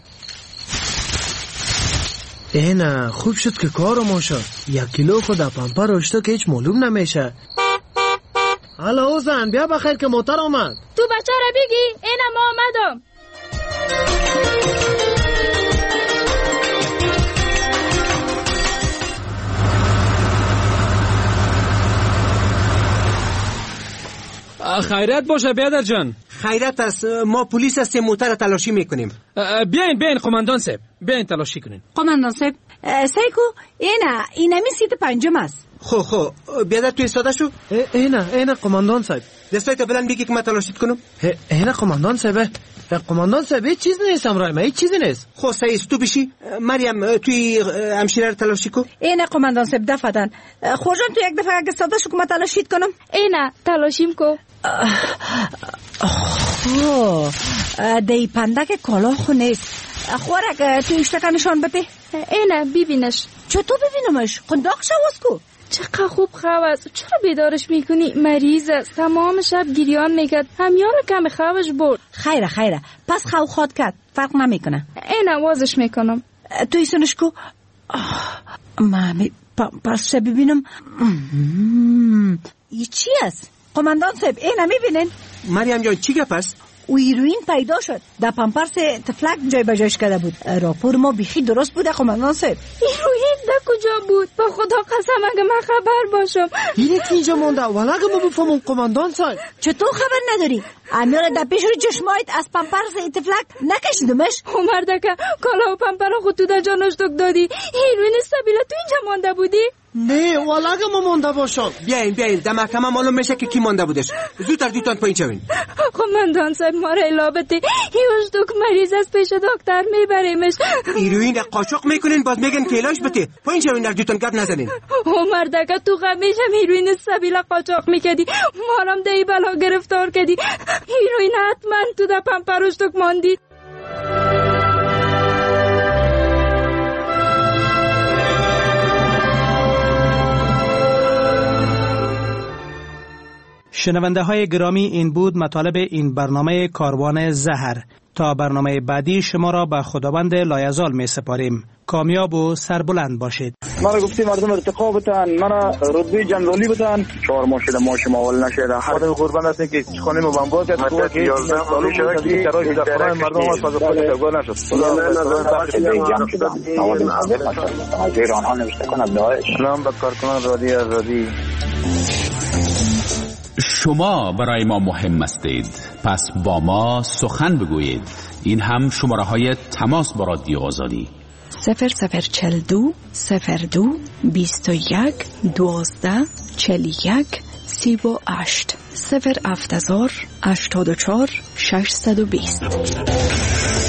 اینا خوب شد که کارم شد. یک کیلو خود پمپر روشتو که هیچ معلوم نمیشه. حالا اوزن بیا بخیر که موتر آمد. تو بچه را بگی اینا ما آمدم. خیرت باشه بیادر جان. خیرت است، ما پلیس هستیم، موتر تلاشی میکنیم. بیاین بیاین قماندان صاحب، بیاین تلاشی کنین. قماندان صاحب سیکو اینا اینا می سیت پنجم است. خو خو بیادر تو ایستاده شو. اینا اینا قماندان صاحب دستای تو بلند بگی که ما تلاشی کنم. اینا قماندان صاحب قماندان صاحب هیچ چیز نیست امرای ما، هیچ چیزی نیست. خب سعید تو بشی مریم توی همشیره رو تلاشی کو. اینه قماندان صاحب دفعتن خوجان تو یک دفعه اگه ساده شو که ما تلاشیت کنم. اینه تلاشیم کو. خب دی پندک کلا خو نیست. خورک تو اشتکا نشان بده. اینه ببینش. چطور ببینمش؟ قنداق شواز کو. چقدر خوب خواست. چرا بیدارش میکنی؟ مریض است. تمام شب گریان میکرد. همیان کم خوابش برد. خیره خیره پس خو خود کرد فرق نمیکنه. اینه وازش میکنم. تو ایسونش کو. مامی پس چه ببینم. ای چی است؟ قماندان صاحب اینه میبینین؟ مریم جان چی گپ است؟ او هیروین پیدا شد در پامپرس تفلک جای بجایش کرده بود. راپور ما بیخی درست بوده قماندان صاحب. هیروین در کجا بود؟ با خدا قسم اگه من خبر باشم. اینه که اینجا مونده ولی اگه ما بفهمم قماندان صاحب. چطور خبر نداری؟ امیال در پیش روی چشمایت از پامپرس تفلک نکشیدمش؟ مردکه کالا و پامپر خود تو در جانش دک دادی. هیروین سبیله تو اینجا مونده بودی؟ نه والا اگه ما مونده باشم. بیاین بیاین در محکمه معلوم میشه که کی مونده بودش. زودتر دوتان پایین شوین. قماندان صاحب ما را الابته هیوش دک مریض از پیش دکتر میبریمش. هیروین قاچاق میکنین باز میگن که علاج بده. پایین شوین در دوتان گپ نزنین. او مردکه تو همیشه هیروین سبیله قاچاق میکردی. ما هم دی بلا گرفتار کردی. هیروین حتما تو در پمپروش دک ماندی. شنونده های گرامی این بود مطالب این برنامه کاروان زهر. تا برنامه بعدی شما را به خداوند لایزال می سپاریم. کامیاب و سربلند باشید. مرا گفتی مردم ارتقا بتن، مرا رتبه جنرالی بتن. چهار ماه شده ماش ماول نشده. خدا قربان هستین که خانه ما بمبار کرد. تو که یازده سال شده که تراش در خانه مردم از فاز خود تگار نشد. خدا جمع شده. مواد مخدر از ایران ها نوشته کند داعش. سلام به کارکنان رادیو آزادی. شما برای ما مهم هستید، پس با ما سخن بگویید. این هم شماره های تماس با رادیو آزادی: صفر صفر چل دو صفر دو بیست و یک دوازده چل یک سی و هشت صفر هفت هزار هشتاد و چهار ششصد و بیست.